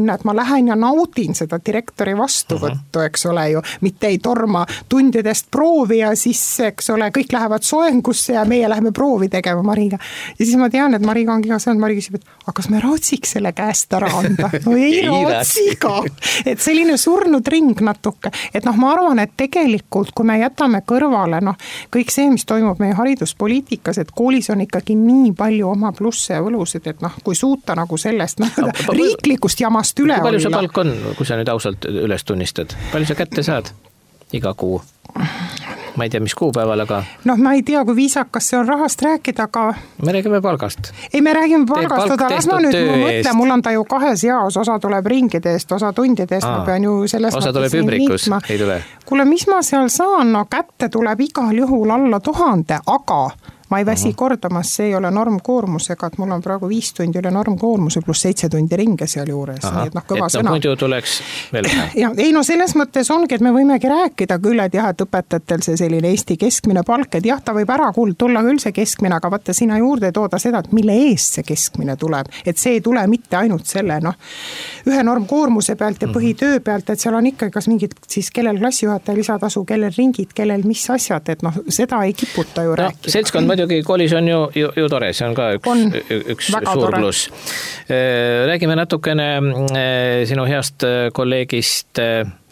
lähen ja naudin seda direktori vastuvõttu, eks ole ju, mitte ei torma tundidest proovi ja siis, eks ole, kõik lähevad soengusse ja meie läheme proovi tegema Mariga. Ja siis ma tean, et Mariga ongi ka saanud, Mari küsib, et aga kas me rootsiks selle käest ära anda? No ei rootsi ka. Et selline surnud ring natuke. Et noh, ma arvan, et tegelikult, kui me jätame kõrvale, noh, kõik see, mis toimub meie hariduspoliitikas, et koolis on ikkagi nii palju oma plusse ja võlusid, et noh, kui suuta nagu sellest noh, riiklikust jamast üle olla. Palju see olla. palk on, kui sa nüüd ausalt üles tunnistad? Palju sa kätte saad iga kuu? Ma ei tea, mis kuupäeval, aga... Noh, ma ei tea, kui viisakas see on rahast rääkida, aga... Me räägime palgast. Ei, me räägime palgast, aga las ma nüüd mõtle, mul on ta ju kahes jaos, osa tuleb ringide eest, osa tundide eest, ma pean ju selles... Osa tuleb übrikus, ei tule. Kuule, mis ma seal saan? No kätte tuleb igal juhul alla tuhande, aga... Ma ei väsi uh-huh. kordamas, see ei ole normkoormusega, et mul on praegu viis tundi üle normkoormuse pluss seitse tundi ringe seal juures. Aha, nii et noh, kõva et sõna. No, muidu tuleks veel vähe. Ja, ei no selles mõttes ongi, et me võimegi rääkida küll, et jah, et õpetajatel see selline Eesti keskmine palk, et jah, ta võib ära kuuld tulla küll see keskmine, aga vaata sina juurde tooda seda, et mille eest see keskmine tuleb. Et see ei tule mitte ainult selle, noh, ühe normkoormuse pealt ja põhitöö pealt, et seal on ikka kas mingid siis kellel klassijuhataja lisatasu, kellel ringid, kellel mis asjad, et noh, seda ei kiputa ju no, rääkida. Seltskond muidugi koolis on ju, ju, ju tore, see on ka üks, on, üks suur pluss. Räägime natukene sinu heast kolleegist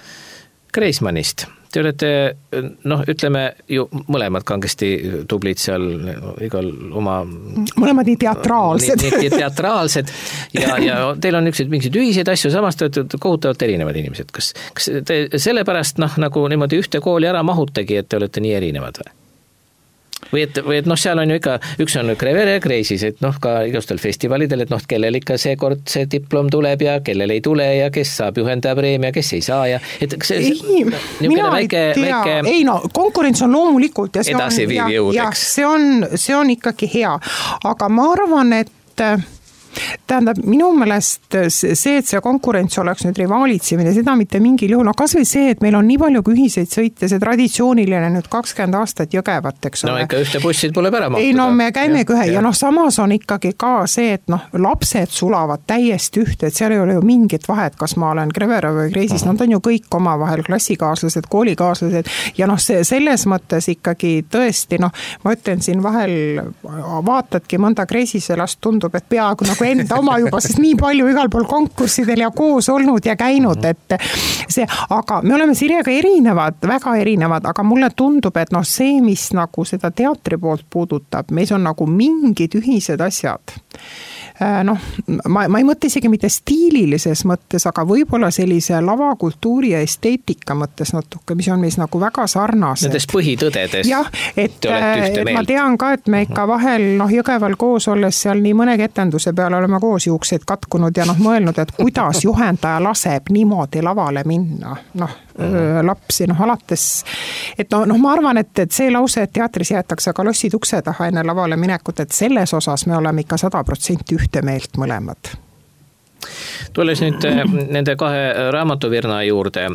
Kreismanist. Te olete, noh, ütleme ju mõlemad kangesti tublid seal igal oma... Mõlemad nii teatraalsed. Nii, nii teatraalsed ja, ja teil on üksid mingisugused ühiseid asju, samas te olete kohutavalt erinevad inimesed. Kas, kas te sellepärast noh, nagu niimoodi ühte kooli ära mahutegi, et te olete nii erinevad või? Või et, või et noh, seal on ju ikka, üks on Krevere ja Kreisis, et noh, ka igastel festivalidel, et noh, kellel ikka see kord see diplom tuleb ja kellel ei tule ja kes saab juhendaja preemia, kes ei saa ja et see, ei, mina väike, ei tea, väike ei no, konkurents on loomulikult ja see edasi on, jõud, ja, ja see on, see on ikkagi hea, aga ma arvan, et tähendab, minu meelest see, et see konkurents oleks nüüd rivalitsemine, seda mitte mingil juhul, no kas või see, et meil on nii palju ühiseid sõite, see traditsiooniline nüüd kakskümmend aastat Jõgevat, eks ole. No ikka ühte bussid pole ära mahtuda. Ei no me käimegi ühe ja, ja noh, samas on ikkagi ka see, et noh, lapsed sulavad täiesti ühte, et seal ei ole ju mingit vahet, kas ma olen Krevere või Kreisis, nad on ju kõik omavahel klassikaaslased, koolikaaslased ja noh, see selles mõttes ikkagi tõesti, noh, ma ütlen siin vahel, vaatadki mõnda Kreisise last, tundub, et peaaegu nagu enda oma juba, sest nii palju igal pool konkurssidel ja koos olnud ja käinud, et see, aga me oleme Sirjega erinevad, väga erinevad, aga mulle tundub, et noh, see, mis nagu seda teatri poolt puudutab, meis on nagu mingid ühised asjad. Noh, ma, ma ei mõtle isegi mitte stiililises mõttes, aga võib-olla sellise lavakultuuri ja esteetika mõttes natuke, mis on meis nagu väga sarnased. Nendes põhitõdedes jah, et, et ma tean ka, et me ikka vahel noh, Jõgeval koos olles seal nii mõnegi etenduse peale oleme koos juukseid katkunud ja noh, mõelnud, et kuidas juhendaja laseb niimoodi lavale minna, noh, lapsi, noh, alates, et noh, no, ma arvan, et, et see lause, et teatris jäetakse ka lossid ukse taha enne lavale minekut, et selles osas me oleme ikka sada protsenti ühte meelt mõlemad. Tulles nüüd nende kahe raamatuvirna juurde,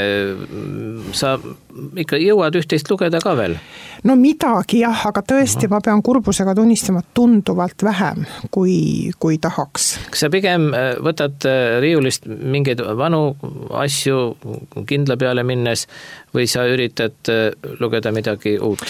sa ikka jõuad üht-teist lugeda ka veel? No midagi jah, aga tõesti uh-huh. ma pean kurbusega tunnistama tunduvalt vähem, kui, kui tahaks. Kas sa pigem võtad riiulist mingeid vanu asju kindla peale minnes või sa üritad lugeda midagi uut?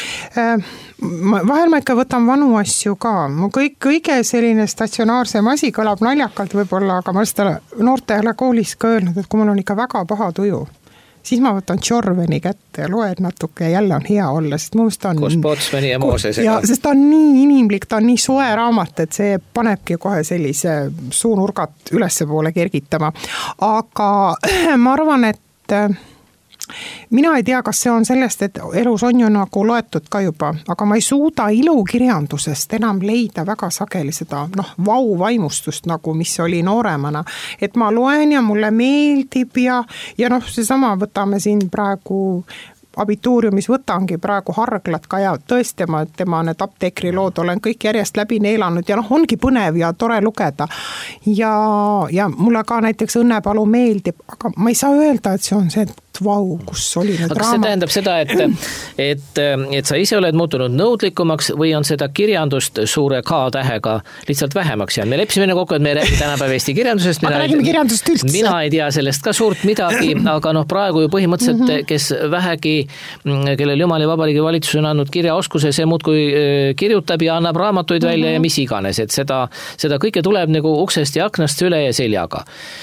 Vahel ma ikka võtan vanu asju ka. Mu kõik, kõige selline statsionaarsem asi kõlab naljakalt võib-olla, aga ma olen noortele koolis ka öelnud, et kui mul on ikka väga paha tuju, siis ma võtan Tšorveni kätte ja loed natuke ja jälle on hea olla, sest mu ta on... Koos Potsmani ja Moosesega. Ja, sest ta on nii inimlik, ta on nii soe raamat, et see panebki kohe sellise suunurgat ülesse poole kergitama. Aga ma arvan, et mina ei tea, kas see on sellest, et elus on ju nagu loetud ka juba, aga ma ei suuda ilukirjandusest enam leida väga sageli seda, noh, vau vaimustust nagu, mis oli nooremana. Et ma loen ja mulle meeldib ja, ja noh, seesama võtame siin praegu abituuriumis võtangi praegu Harglat ka ja tõesti ma, tema need apteekri lood olen kõik järjest läbi neelanud ja noh, ongi põnev ja tore lugeda. Ja, ja mulle ka näiteks Õnnepalu meeldib, aga ma ei saa öelda, et see on see vau, kus oli nüüd aga kas see tähendab seda, et, et, et sa ise oled muutunud nõudlikumaks või on seda kirjandust suure K-tähega lihtsalt vähemaks jäänud? Me leppisime kokku, et me ei räägi tänapäeva Eesti kirjandusest. Aga räägime kirjandust üldse. Mina ei tea sellest ka suurt midagi, aga noh, praegu ju põhimõtteliselt, mm -hmm. kes vähegi, kellel Jumal ja Vabariigi Valitsus on andnud kirjaoskuse, see muudkui kirjutab ja annab raamatuid välja mm -hmm. ja mis iganes, et seda, seda kõike tuleb nagu uksest ja aknast üle ja seljaga.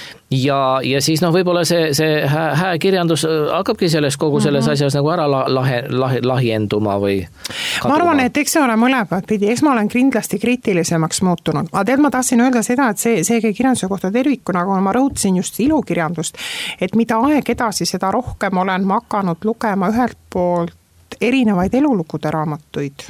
Ja, ja siis noh, võib-olla see, see hää, hää kirjandus hakkabki selles kogu selles asjas nagu ära lahe, lahe, lahienduma või kaduma. Ma arvan, et eks see ole mõlemat pidi, eks ma olen kindlasti kriitilisemaks muutunud. Aga tead, ma tahtsin öelda seda, et see, see kirjanduse kohta tervikuna, kui ma rõhutasin just ilukirjandust, et mida aeg edasi, seda rohkem olen ma hakanud lugema ühelt poolt erinevaid elulugude raamatuid.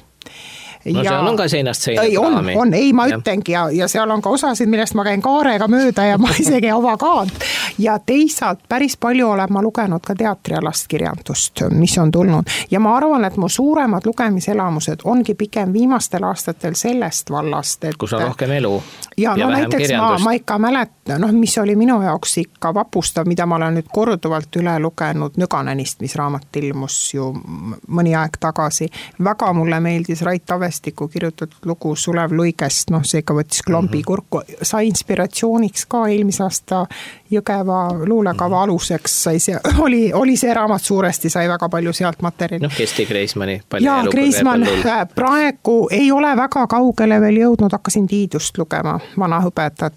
No ja, seal on ka seinast seina ei, on, on, ei ma ja. ütlengi ja, ja seal on ka osasid, millest ma käin kaarega mööda ja ma isegi avakaant. Ja teisalt päris palju olen ma lugenud ka teatrialast kirjandust, mis on tulnud. Ja ma arvan, et mu suuremad lugemiselamused ongi pigem viimastel aastatel sellest vallast, et kus on rohkem elu ja, ja no, vähem kirjandust. Ma, ma ikka mäletan, noh, mis oli minu jaoks ikka vapustav, mida ma olen nüüd korduvalt üle lugenud, Nüganenist, mis raamat ilmus ju mõni aeg tagasi. Väga mulle meeldis Rait Aves kirjutatud lugu Sulev Luigest, noh see ikka võttis klombi kurku, sai inspiratsiooniks ka eelmise aasta Jõgeva luulekava aluseks, sai see, oli, oli see raamat suuresti, sai väga palju sealt materjali. Noh, Kersti Kreismani. Jaa, Kreisman praegu ei ole väga kaugele veel jõudnud, hakkasin Tiidust lugema, vana õpetajat.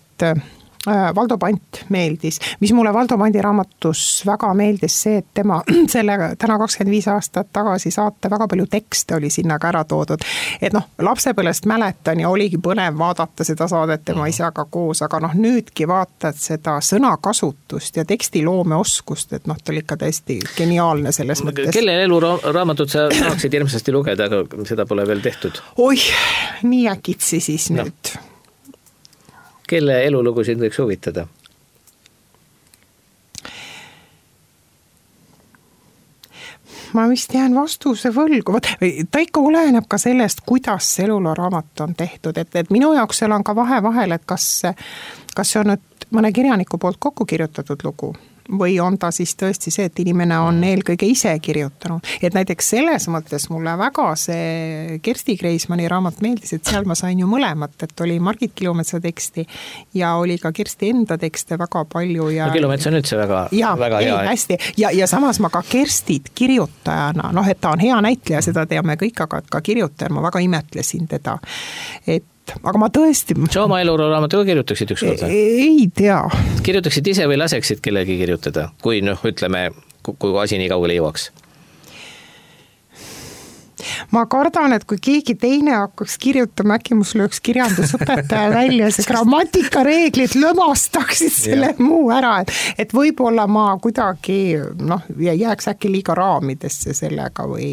Valdo Pant meeldis, mis mulle Valdo Pandi raamatus väga meeldis see, et tema selle täna kakskümmend viis aastat tagasi saate väga palju tekste oli sinna ka ära toodud. Et noh, lapsepõlvest mäletan ja oligi põnev vaadata seda saadet tema isaga koos, aga noh, nüüdki vaatad seda sõnakasutust ja tekstiloomeoskust, et noh, ta oli ikka täiesti geniaalne selles mõttes. Kelle eluraamatut sa tahaksid hirmsasti lugeda, aga seda pole veel tehtud? Oih, nii äkitsi siis no. nüüd. Kelle elulugu sind võiks huvitada? Ma vist jään vastuse võlgu. Ta ikka oleneb ka sellest, kuidas see eluloraamat on tehtud. Et, et minu jaoks seal on ka vahe vahel, et kas, kas see on nüüd mõne kirjaniku poolt kokku kirjutatud lugu või on ta siis tõesti see, et inimene on eelkõige ise kirjutanud. Et näiteks selles mõttes mulle väga see Kersti Kreismani raamat meeldis, et seal ma sain ju mõlemat, et oli Margit Kilumetsa teksti ja oli ka Kersti enda tekste väga palju. Ja no Kilumets on üldse väga, ja, väga hea. Ei, hästi. Ja, ja samas ma ka Kerstit kirjutajana, noh, et ta on hea näitleja, seda teame kõik, aga ka kirjutaja, ma väga imetlesin teda. Et aga ma tõesti... Sa oma eluraamatuga kirjutaksid üks kord? Ei tea. Kirjutaksid ise või laseksid kellegi kirjutada, kui noh, ütleme, kui asi nii kaugele jõuaks? Ma kardan, et kui keegi teine hakkaks kirjutama, äkki mus lööks kirjandusõpetaja välja, see grammatikareeglid lõmastaksid selle muu ära, et, et võib-olla ma kuidagi noh, jääks äkki liiga raamidesse sellega või...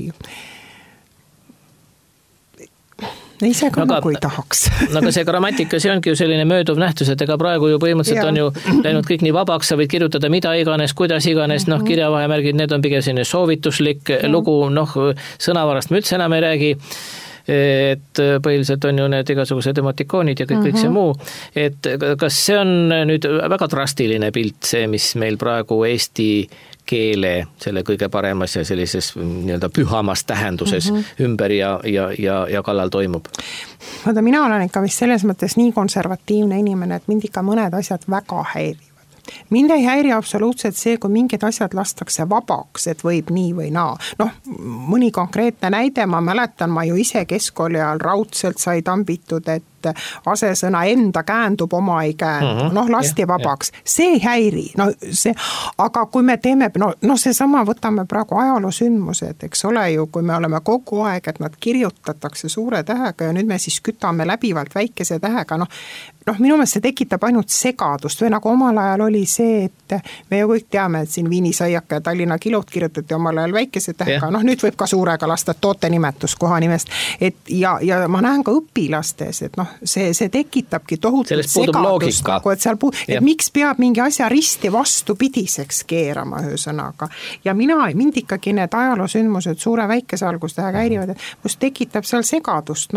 ise ka aga, nagu ei tahaks. No aga see grammatika, see ongi ju selline mööduv nähtus, et ega praegu ju põhimõtteliselt ja. on ju läinud kõik nii vabaks, sa võid kirjutada mida iganes, kuidas iganes, noh, kirjavahemärgid, need on pigem selline soovituslik ja. lugu, noh, sõnavarast me üldse enam ei räägi, et põhiliselt on ju need igasugused emotikoonid ja kõik, kõik see muu, et kas see on nüüd väga drastiline pilt, see, mis meil praegu Eesti keele selle kõige paremas ja sellises nii-öelda pühamas tähenduses mm -hmm. ümber ja, ja, ja, ja kallal toimub? Vaata, mina olen ikka vist selles mõttes nii konservatiivne inimene, et mind ikka mõned asjad väga häirivad. Mind ei häiri absoluutselt see, kui mingid asjad lastakse vabaks, et võib nii või naa. Noh, mõni konkreetne näide, ma mäletan, ma ju ise keskkooli ajal raudselt sai tambitud, et asesõna enda käändub, oma ei käändu, mm -hmm. noh lasti ja, vabaks, ja. see ei häiri, no see, aga kui me teeme, no, no seesama võtame praegu ajaloosündmused, eks ole ju, kui me oleme kogu aeg, et nad kirjutatakse suure tähega ja nüüd me siis kütame läbivalt väikese tähega, noh, noh minu meelest see tekitab ainult segadust või nagu omal ajal oli see, et me ju kõik teame, et siin Viini Saiaka ja Tallinna kilod kirjutati omal ajal väikese tähega, noh nüüd võib ka suurega lasta toote nimetus koha nimest, et ja, ja ma näen ka õpilastes, et noh, see, see tekitabki tohutult segadust, nagu, et seal puu-, et miks peab mingi asja risti vastupidiseks keerama ühesõnaga. Ja mina, mind ikkagi need ajaloosündmused suure väikese algustähega häirivad, et must tekitab seal segadust, noh,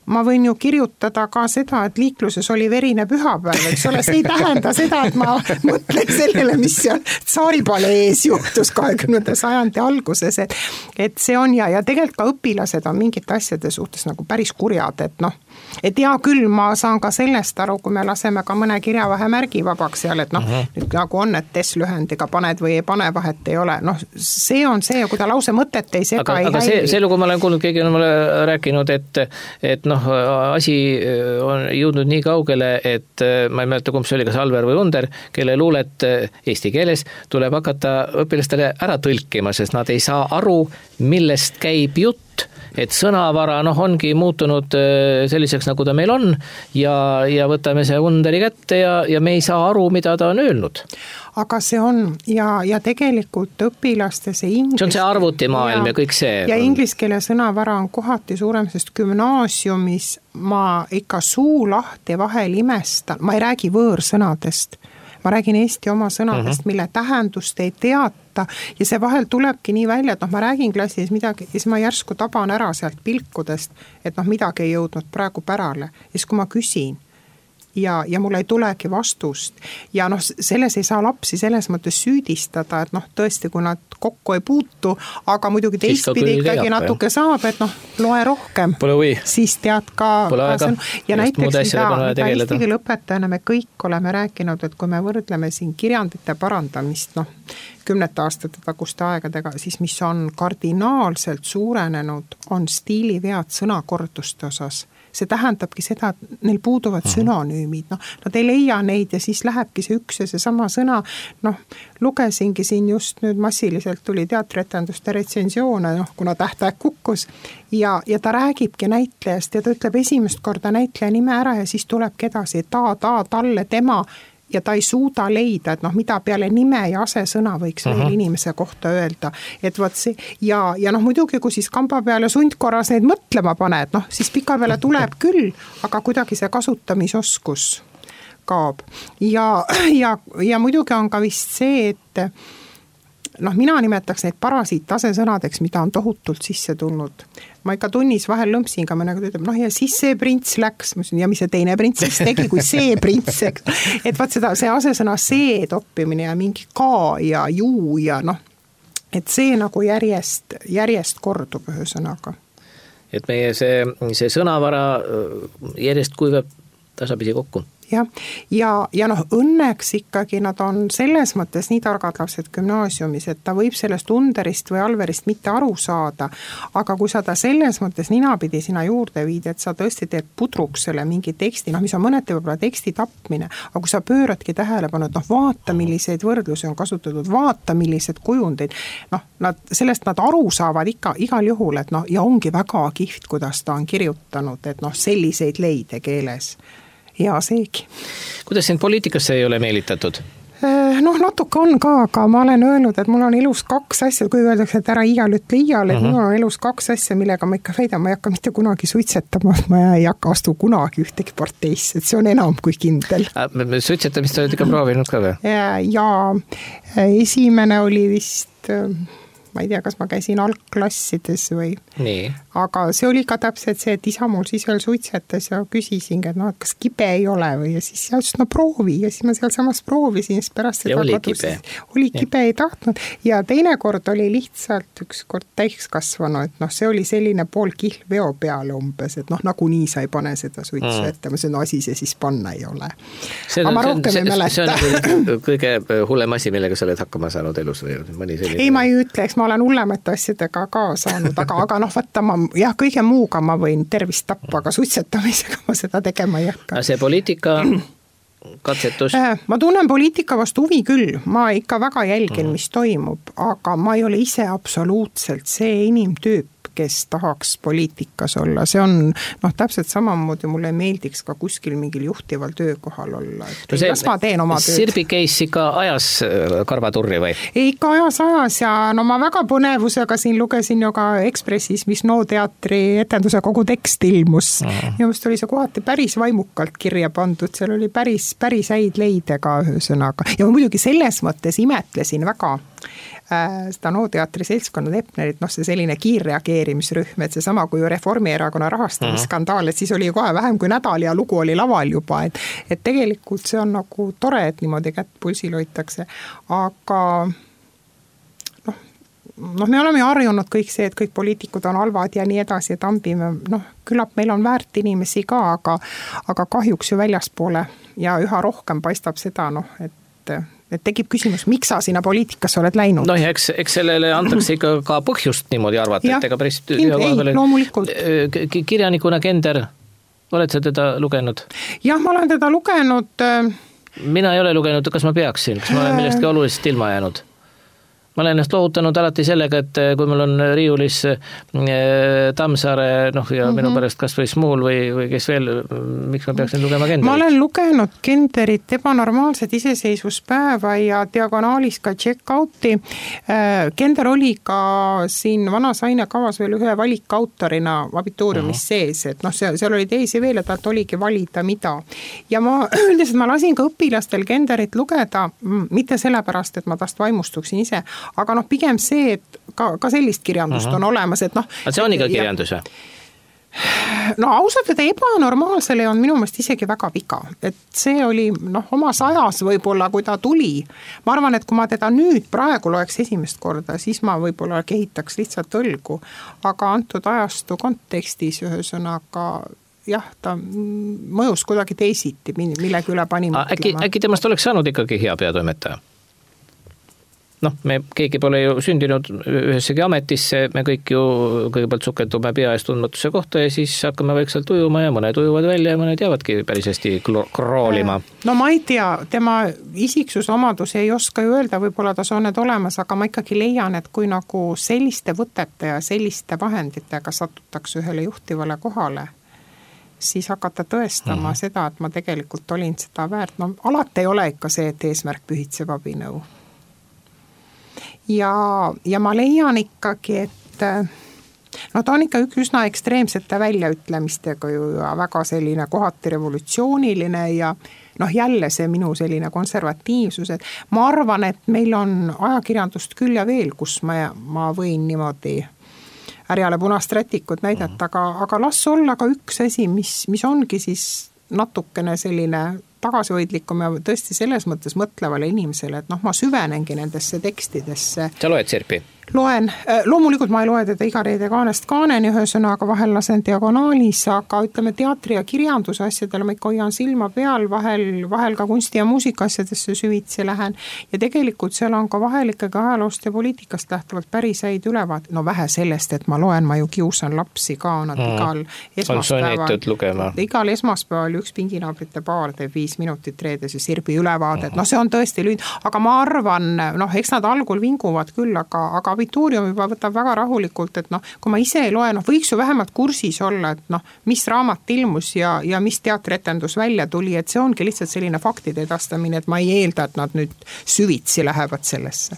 ma võin ju kirjutada ka seda, et liikluses oli verine pühapäev, eks ole, see ei tähenda seda, et ma mõtlen sellele, mis seal Tsaaripale ees juhtus kahekümnenda sajandi alguses, et, et see on ja, ja tegelikult ka õpilased on mingite asjade suhtes nagu päris kurjad, et noh, et hea küll, ma saan ka sellest aru, kui me laseme ka mõne kirjavahe märgi vabaks seal, et noh, uh-huh. nüüd nagu on, et des-lühendiga paned või ei pane, vahet ei ole, noh, see on see, kui ta lause mõtet ei sega, aga, ei aga see, see lugu ma olen kuulnud, keegi on mulle rääkinud, et, et noh, asi on jõudnud nii kaugele, et ma ei mäleta, kumb see oli, kas Alver või Under, kelle luulet eesti keeles tuleb hakata õpilastele ära tõlkima, sest nad ei saa aru, millest käib jutt, et sõnavara noh, ongi muutunud selliseks, nagu ta meil on ja, ja võtame see Underi kätte ja, ja me ei saa aru, mida ta on öelnud. Aga see on ja, ja tegelikult õpilaste see inglis... See on see arvutimaailm ja, ja kõik see. Ja inglise keele sõnavara on kohati suurem, sest gümnaasiumis ma ikka suu lahti vahel imestan, ma ei räägi võõrsõnadest, ma räägin eesti oma sõnadest, uh-huh. mille tähendust ei teata ja see vahel tulebki nii välja, et noh, ma räägin klassis midagi ja siis ma järsku taban ära sealt pilkudest, et noh, midagi ei jõudnud praegu pärale ja siis kui ma küsin ja, ja mul ei tulegi vastust ja noh, selles ei saa lapsi selles mõttes süüdistada, et noh, tõesti, kui nad kokku ei puutu, aga muidugi teistpidi ikkagi teab, natuke jah. Saab, et noh, loe rohkem, siis tead ka, ka ja näiteks mida, mida eesti keele õpetajana me kõik oleme rääkinud, et kui me võrdleme siin kirjandite parandamist, noh, kümnete aastate taguste aegadega, siis mis on kardinaalselt suurenenud, on stiilivead sõnakorduste osas. See tähendabki seda, et neil puuduvad uh-huh. sünonüümid, noh, nad ei leia neid ja siis lähebki see üks ja see sama sõna, noh, lugesingi siin just nüüd massiliselt tuli teatrietenduste retsensioone, noh, kuna tähtaeg kukkus ja, ja ta räägibki näitlejast ja ta ütleb esimest korda näitleja nime ära ja siis tulebki edasi ta, ta, talle, tema ja ta ei suuda leida, et noh, mida peale nime ja asesõna võiks uh-huh. veel inimese kohta öelda, et võt see ja, ja noh, muidugi kui siis kamba peale sundkorras neid mõtlema paned, noh, siis pika peale tuleb küll, aga kuidagi see kasutamisoskus kaob ja, ja, ja muidugi on ka vist see, et noh, mina nimetaks neid parasiitasesõnadeks, mida on tohutult sisse tulnud. Ma ikka tunnis vahel lõmpsin ka mõnega ütleb, noh ja siis see prints läks, ja mis see teine prints siis tegi, kui see prints, et vaat seda, see asesõna see toppimine ja mingi ka ja juu ja noh, et see nagu järjest, järjest kordub ühe sõnaga. Et meie see, see sõnavara järjest kuivab tasapisi kokku. Ja, ja, ja noh, õnneks ikkagi nad on selles mõttes nii targad lapsed gümnaasiumis, et ta võib sellest Underist või Alverist mitte aru saada, aga kui sa ta selles mõttes ninapidi sina juurde viid, et sa tõesti teed pudruks selle mingi teksti, noh, mis on mõneti võib-olla teksti tapmine, aga kui sa pööradki tähelepanu, et noh, vaata, milliseid võrdlusi on kasutatud, vaata, millised kujundeid, noh, nad, sellest nad aru saavad ikka, igal juhul, et noh, ja ongi väga kihvt, kuidas ta on kirjutanud, et noh, selliseid leide keeles. Ja seegi. Kuidas sind poliitikasse ei ole meelitatud? Noh, natuke on ka, aga ma olen öelnud, et mul on elus kaks asja, kui öeldakse, et ära iial ütle iial, et uh-huh. mul on elus kaks asja, millega ma ikka väidan, ma ei hakka mitte kunagi suitsetama, ma ei hakka astu kunagi ühtegi parteisse, et see on enam kui kindel. Suitsetamist oled ikka proovinud ka või? Ja, ja esimene oli vist... ma ei tea, kas ma käisin algklassides või, nii. Aga see oli ka täpselt see, et isa mul siis veel suitsetas ja küsisingi, et noh, kas kibe ei ole või ja siis jah, no proovi ja siis ma seal samas proovisin, siis pärast ja oli kibe. Oli kibe, ei tahtnud ja teine kord oli lihtsalt üks kord täiskasvanu, et noh, see oli selline pool kihlveo peale umbes, et noh, nagunii sa ei pane seda suitsu mm. ette, ma see on asi, see siis panna ei ole. See on, aga ma rohkem ei mäleta. See on kõige hullem asi, millega sa oled hakkama saanud elus või mõni selline? Ei, ma ei ütleks, ma olen hullemate asjadega ka saanud, aga, aga noh, vaata ma, jah, kõige muuga ma võin tervist tappa, aga suitsetamisega ma seda tegema ei hakka. See poliitika katsetus? Ma tunnen poliitika vastu huvi küll, ma ikka väga jälgin, mis toimub, aga ma ei ole ise absoluutselt see inimtüüp, kes tahaks poliitikas olla, see on noh, täpselt samamoodi mulle meeldiks ka kuskil mingil juhtival töökohal olla, et no see, kas ma teen oma tööd. Sirbi case ikka ajas karvaturri või? Ei, ikka ajas ajas ja no ma väga põnevusega siin lugesin ju ka Ekspressis, mis No teatri etenduse kogu tekst ilmus. Uh-huh. Ja must oli see kohati päris vaimukalt kirja pandud, seal oli päris, päris häid leide ka ühesõnaga. Ja ma muidugi selles mõttes imetlesin väga äh, seda No teatri seltskonna Epnerit, noh see selline kiirreageerimine finantseerimisrühm, et seesama, kui Reformierakonna rahastamisskandaal, et siis oli kohe vähem kui nädal ja lugu oli laval juba, et, et tegelikult see on nagu tore, et niimoodi kätt pulsil hoitakse, aga noh, noh, me oleme harjunud kõik see, et kõik poliitikud on halvad ja nii edasi, et ambime, noh, küllap meil on väärt inimesi ka, aga, aga kahjuks ju väljaspoole ja üha rohkem paistab seda, noh, et et tekib küsimus, miks sa sinna poliitikasse oled läinud? No ja eks, eks sellele antakse ikka ka põhjust niimoodi arvata, ja, et ega päris ei, loomulikult. Kirjanikuna Kender, oled sa teda lugenud? Jah, ma olen teda lugenud. Mina ei ole lugenud, kas ma peaksin, kas ma olen millestki olulisest ilma jäänud? Ma olen ennast lohutanud alati sellega, et kui mul on riiulis Tammsaare, noh ja mm -hmm. minu pärast kas või Smuul või, või kes veel, miks ma peaksin lugema Kenderit? Ma olen lugenud Kenderit, Ebanormaalset iseseisvuspäeva ja diagonaalis ka Check-out'i. Kender oli ka siin Vanas ainekavas veel ühe valikautorina abituuriumis mm -hmm. sees, et noh, seal, seal oli teisi veel, et oligi valida mida. Ja ma üldiselt ma lasin ka õpilastel Kenderit lugeda, mitte sellepärast, et ma tast vaimustuksin ise, aga noh, pigem see, et ka, ka sellist kirjandust uh -huh. on olemas, et noh. See on ikka kirjandus, jah? No ausalt, et Ebanormaalsele on minu meelest isegi väga viga, et see oli noh, omas ajas võib-olla, kui ta tuli. Ma arvan, et kui ma teda nüüd praegu loeks esimest korda, siis ma võib-olla kehitaks lihtsalt õlgu, aga antud ajastu kontekstis ühesõnaga jah, ta mõjus kuidagi teisiti, millegi üle pani mõtlema. Äkki, äkki temast oleks saanud ikkagi hea peatoimetaja? Noh, me keegi pole ju sündinud ühessegi ametisse, me kõik ju kõigepealt sukeldume pea eest tundmatuse kohta ja siis hakkame vaikselt ujuma ja mõned ujuvad välja ja mõned jäävadki päris hästi kroolima. No ma ei tea, tema isiksusomadusi ei oska ju öelda, võib-olla ta on need olemas, aga ma ikkagi leian, et kui nagu selliste võtete ja selliste vahenditega satutakse ühele juhtivale kohale, siis hakata tõestama mm. seda, et ma tegelikult olin seda väärt. No alati ei ole ikka see, et eesmärk pühitseb abinõu. Ja, ja ma leian ikkagi, et no ta on ikka üks üsna ekstreemsete väljaütlemistega ju ja väga selline kohati revolutsiooniline ja noh, jälle see minu selline konservatiivsus, et ma arvan, et meil on ajakirjandust küll ja veel, kus ma, ma võin niimoodi ärjale punast rätikut näidata, aga, aga las olla ka üks asi, mis, mis ongi siis natukene selline tagasihoidlikum ja tõesti selles mõttes mõtlevale inimesele, et noh, ma süvenengi nendesse tekstidesse. Sa loed Sirpi? Loen, loomulikult ma ei loe teda iga reede kaanest kaaneni ühesõnaga, vahel lasen diagonaalis, aga ütleme teatri ja kirjanduse asjadele ma ikka hoian silma peal, vahel, vahel ka kunsti ja muusika asjadesse süvitsi lähen ja tegelikult seal on ka vahel ikkagi ajaloost ja poliitikast lähtuvalt päris häid ülevaad, no vähe sellest, et ma loen, ma ju kiusan lapsi ka, nad mm. igal esmaspäeval, igal esmaspäeval üks pinginaabrite paar teeb viis minutit reedes ja Sirbi ülevaadet, noh see on tõesti lüüd, aga ma arvan, noh eks nad algul vinguvad küll, aga, aga abituurium juba võtab väga rahulikult, et noh, kui ma ise ei loe, noh võiks ju vähemalt kursis olla, et noh, mis raamat ilmus ja, ja mis teatretendus välja tuli, et see ongi lihtsalt selline faktide edastamine, et ma ei eelda, et nad nüüd süvitsi lähevad sellesse.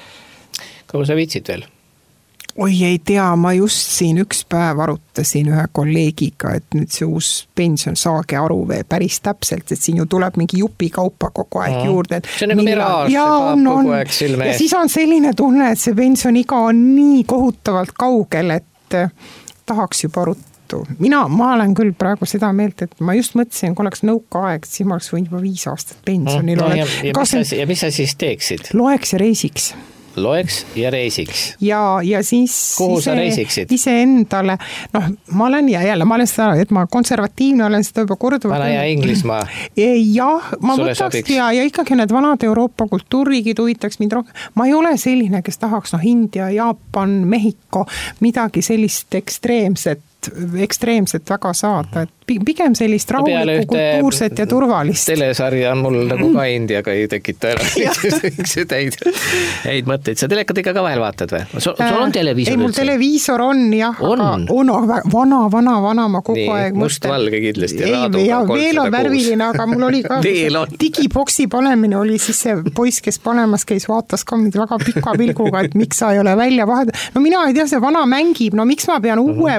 Kaua sa viitsid veel? Oi, ei tea, ma just siin üks päev arutasin ühe kolleegiga, et nüüd see uus pension saage aru veel päris täpselt, et siin ju tuleb mingi jupi kaupa kogu aeg mm. juurde. Et see on nagu miraaž, see kaab kogu aeg silme. Ja siis on selline tunne, et see pensioniga on nii kohutavalt kaugel, et tahaks juba ruttu. Mina, ma olen küll praegu seda meelt, et ma just mõtlesin, kui oleks nõukaaeg, siis ma oleks võinud juba viis aastat pensionil mm. no, ja, ja, mis sa, ja mis sa siis teeksid? Loeks ja reisiks. Loeks ja reisiks. Ja, ja siis kuhu ise, sa reisiksid? Ise endale, noh, ma olen ja jälle, ma olen seda, et ma konservatiivne olen seda juba korduvalt. Vana ja Inglismaa. Jah, ma Sule võtaks ja, ja ikkagi need vanad Euroopa kultuurigid huvitaks mind rohkem. Ma ei ole selline, kes tahaks, noh, India, Jaapan, Mehhiko, midagi sellist ekstreemset ekstreemset väga saada, et pigem sellist rahulikku, kultuurset ja turvalist. Telesarja on mul nagu ka Indiaga ei tekita ära häid, häid mõtteid. Sa telekat ikka ka vahel vaatad või? Sul on televiisor? Ei, mul televiisor on, jah. On? On, vana, vana, vana, ma kogu Nii, aeg must-valge kindlasti. Ei, ja veel on värviline, aga mul oli ka digiboksi panemine oli siis see poiss, kes panemas käis, vaatas ka mind väga pika pilguga, et miks sa ei ole välja vahed. No mina ei tea, see vana mängib, no miks ma pean uue võtma,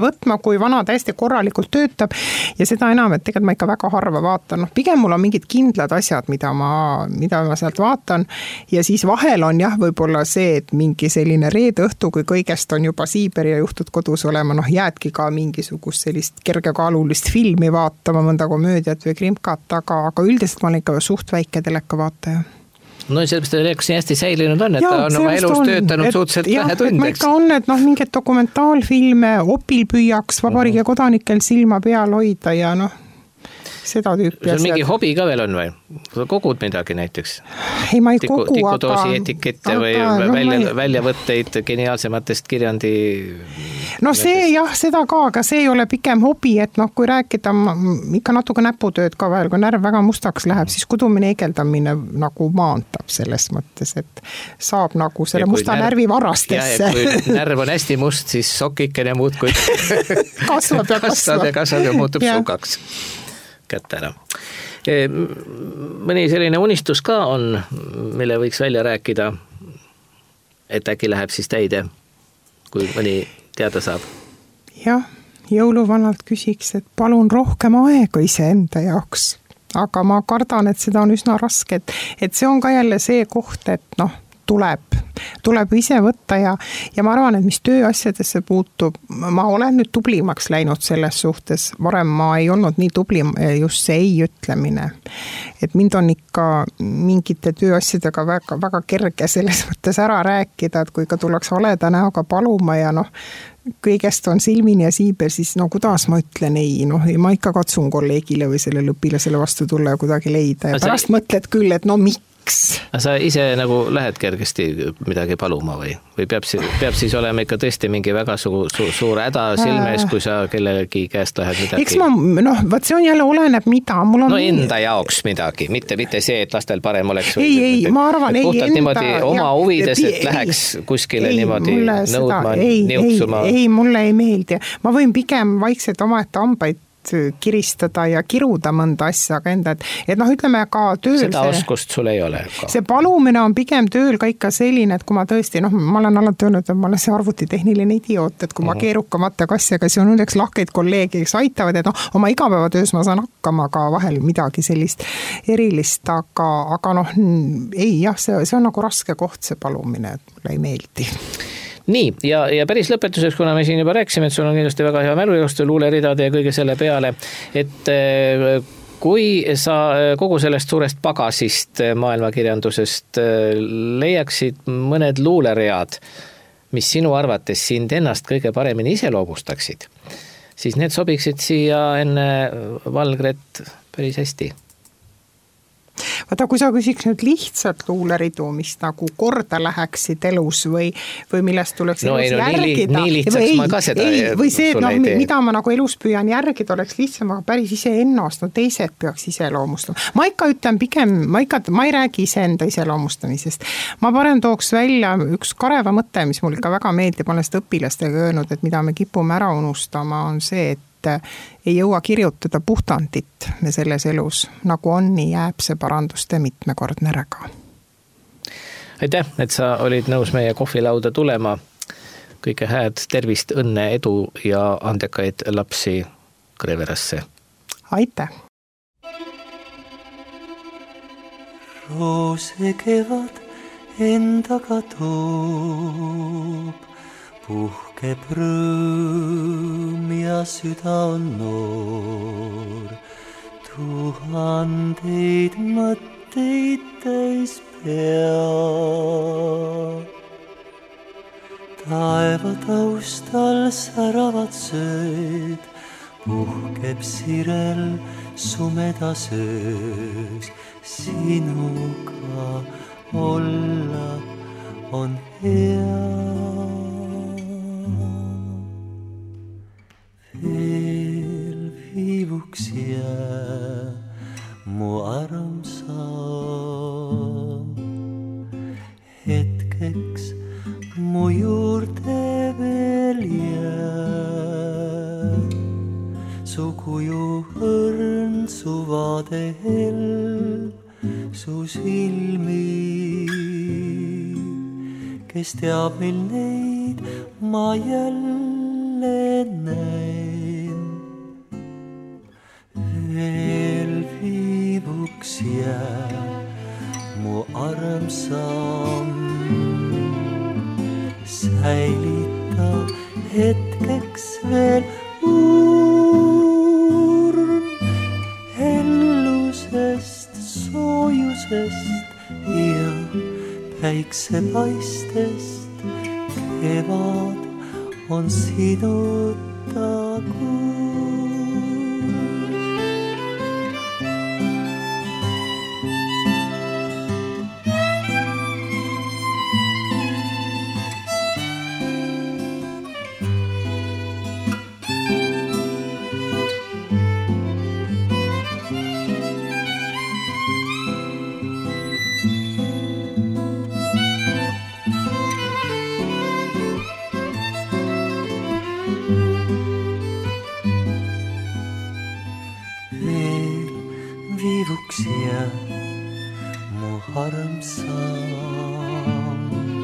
kui vana täiesti korralikult töötab ja seda enam, et tegelikult ma ikka väga harva vaatan, noh pigem mul on mingid kindlad asjad, mida ma, mida ma sealt vaatan ja siis vahel on jah, võib-olla see, et mingi selline reede õhtu, kui kõigest on juba Siiberi ja juhtud kodus olema, noh jäädki ka mingisugust sellist kergekaalulist filmi vaatama, mõnda komöödiat või krimkat, aga, aga üldiselt ma olen ikka suht väike teleka vaataja. No sellepärast telekas nii hästi säilinud on, et ja, ta on oma elus on, töötanud et, suhteliselt vähe tundeks. Ma ikka on, et noh, mingid dokumentaalfilme opil püüaks vabariigi uh-huh. kodanikel silma peal hoida ja noh, seda tüüpi. Sul mingi hobi ka veel on või? Kogud midagi näiteks? Ei, ma ei Tiku, kogu, tikudoosi aga... etikette aga, või no, välja, ei... väljavõtteid geniaalsematest kirjandi... No see jah, seda ka, aga see ei ole pikem hobi, et noh, kui rääkida ikka natuke näputööd ka veel, kui närv väga mustaks läheb, siis kudumine egeldamine nagu maantab selles mõttes, et saab nagu selle musta närv... närvi varastesse. Ja, kui närv on hästi must, siis sokikene muud kui kasvab ja kasvab. ja kasvab ja muutub sukaks. Kätte ära. Mõni selline unistus ka on, mille võiks välja rääkida, et äkki läheb siis täide, kui mõni teada saab. Jah, jõuluvanalt küsiks, et palun rohkem aega iseenda jaoks, aga ma kardan, et seda on üsna raske, et, et see on ka jälle see koht, et noh, tuleb, tuleb ise võtta ja, ja ma arvan, et mis tööasjadesse puutub, ma olen nüüd tublimaks läinud selles suhtes, varem ma ei olnud nii tubli just see ei ütlemine, et mind on ikka mingite tööasjadega väga, väga kerge selles mõttes ära rääkida, et kui ka tuleks haleda näoga paluma ja noh, kõigest on silmini ja siiber, siis no kuidas ma ütlen ei, noh ma ikka katsun kolleegile või sellele õpilasele vastu tulla ja kuidagi leida ja pärast sa... mõtled küll, et no miks. Sa ise nagu lähed kergesti midagi paluma või? Või peab, peab siis olema ikka tõesti mingi väga su, su, suur häda silmes, kui sa kellegi käest lähed midagi? Eks ma, noh, vaat see on jälle oleneb mida. Mul on no enda jaoks midagi, mitte, mitte see, et lastel parem oleks. Ei, või, ei, ma arvan, ei enda. Niimoodi oma huvides, et läheks kuskile ei, niimoodi nõudma, ei, niutsuma. Ei, ei, mulle ei meeldi. Ma võin pigem vaikselt omaette ambaid kiristada ja kiruda mõnda asja aga enda, et, et noh, ütleme ka tööl seda see, oskust sul ei ole ka. See palumine on pigem tööl ka ikka selline, et kui ma tõesti, noh, ma olen alati öelnud, et ma olen see arvutitehniline idioot, et kui uh-huh. ma keerukamate asjaga, siis on õnneks lahkeid kolleegi, kes aitavad, et noh, oma igapäevatöös ma saan hakkama ka vahel midagi sellist erilist, aga, aga noh, ei jah, see, see on nagu raske koht, see palumine, et mulle ei meeldi. Nii, ja, ja päris lõpetuseks, kuna me siin juba rääkisime, et sul on kindlasti väga hea mälujostu luuleridade ja kõige selle peale, et kui sa kogu sellest suurest pagasist maailmakirjandusest leiaksid mõned luuleread, mis sinu arvates sind ennast kõige paremini iseloomustaksid, siis need sobiksid siia enne Valgret päris hästi. Vaata, kui sa küsiks nüüd lihtsalt luuleridu, mis nagu korda läheksid elus või, või millest tuleks no, elus ei, no, järgida. Nii, nii lihtsaks ma ka seda ei, või see, et no, mida ma nagu elus püüan järgida, oleks lihtsam, aga päris ise ennast, no teised peaks iseloomustama. Ma ikka ütlen pigem, ma ikka, ma ei räägi iseenda iseloomustamisest. Ma parem tooks välja üks kareva mõte, mis mul ikka väga meeldib, ma olen seda õpilastega öelnud, et mida me kipume ära unustama, on see, et ei jõua kirjutada puhtandit me selles elus, nagu on, nii jääb see paranduste mitmekordne räga. Aitäh, et sa olid nõus meie kohvilauda tulema. Kõike hääd, tervist, õnne, edu ja andekaid lapsi Kreverasse. Aitäh! Roose kevad endaga toob, puhkeb rõõm ja süda on noor, tuhandeid mõtteid täis pea. Taeva taustal säravad sööd, puhkeb sirel sumeda söös, sinuga olla on hea. Veel viivuks jää mu armsam, hetkeks mu juurde veel jää. Su kuju õrn, su vaade helm, su silmi, kes teab, mil neid ma jälle näin. armsam. Säilita hetkeks veel urm hellusest, soojusest ja päiksepaistest. Kevad on sinuta kuu. Viivuksia mu armsam.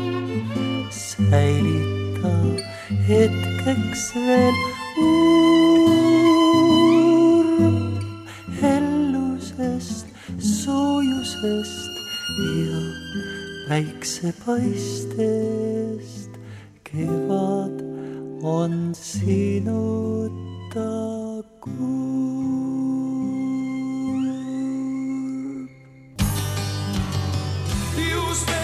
Säilita hetkeks veel urm hellusest, soojusest ja päiksepaistest. Kevad on sinuta kuu. You spend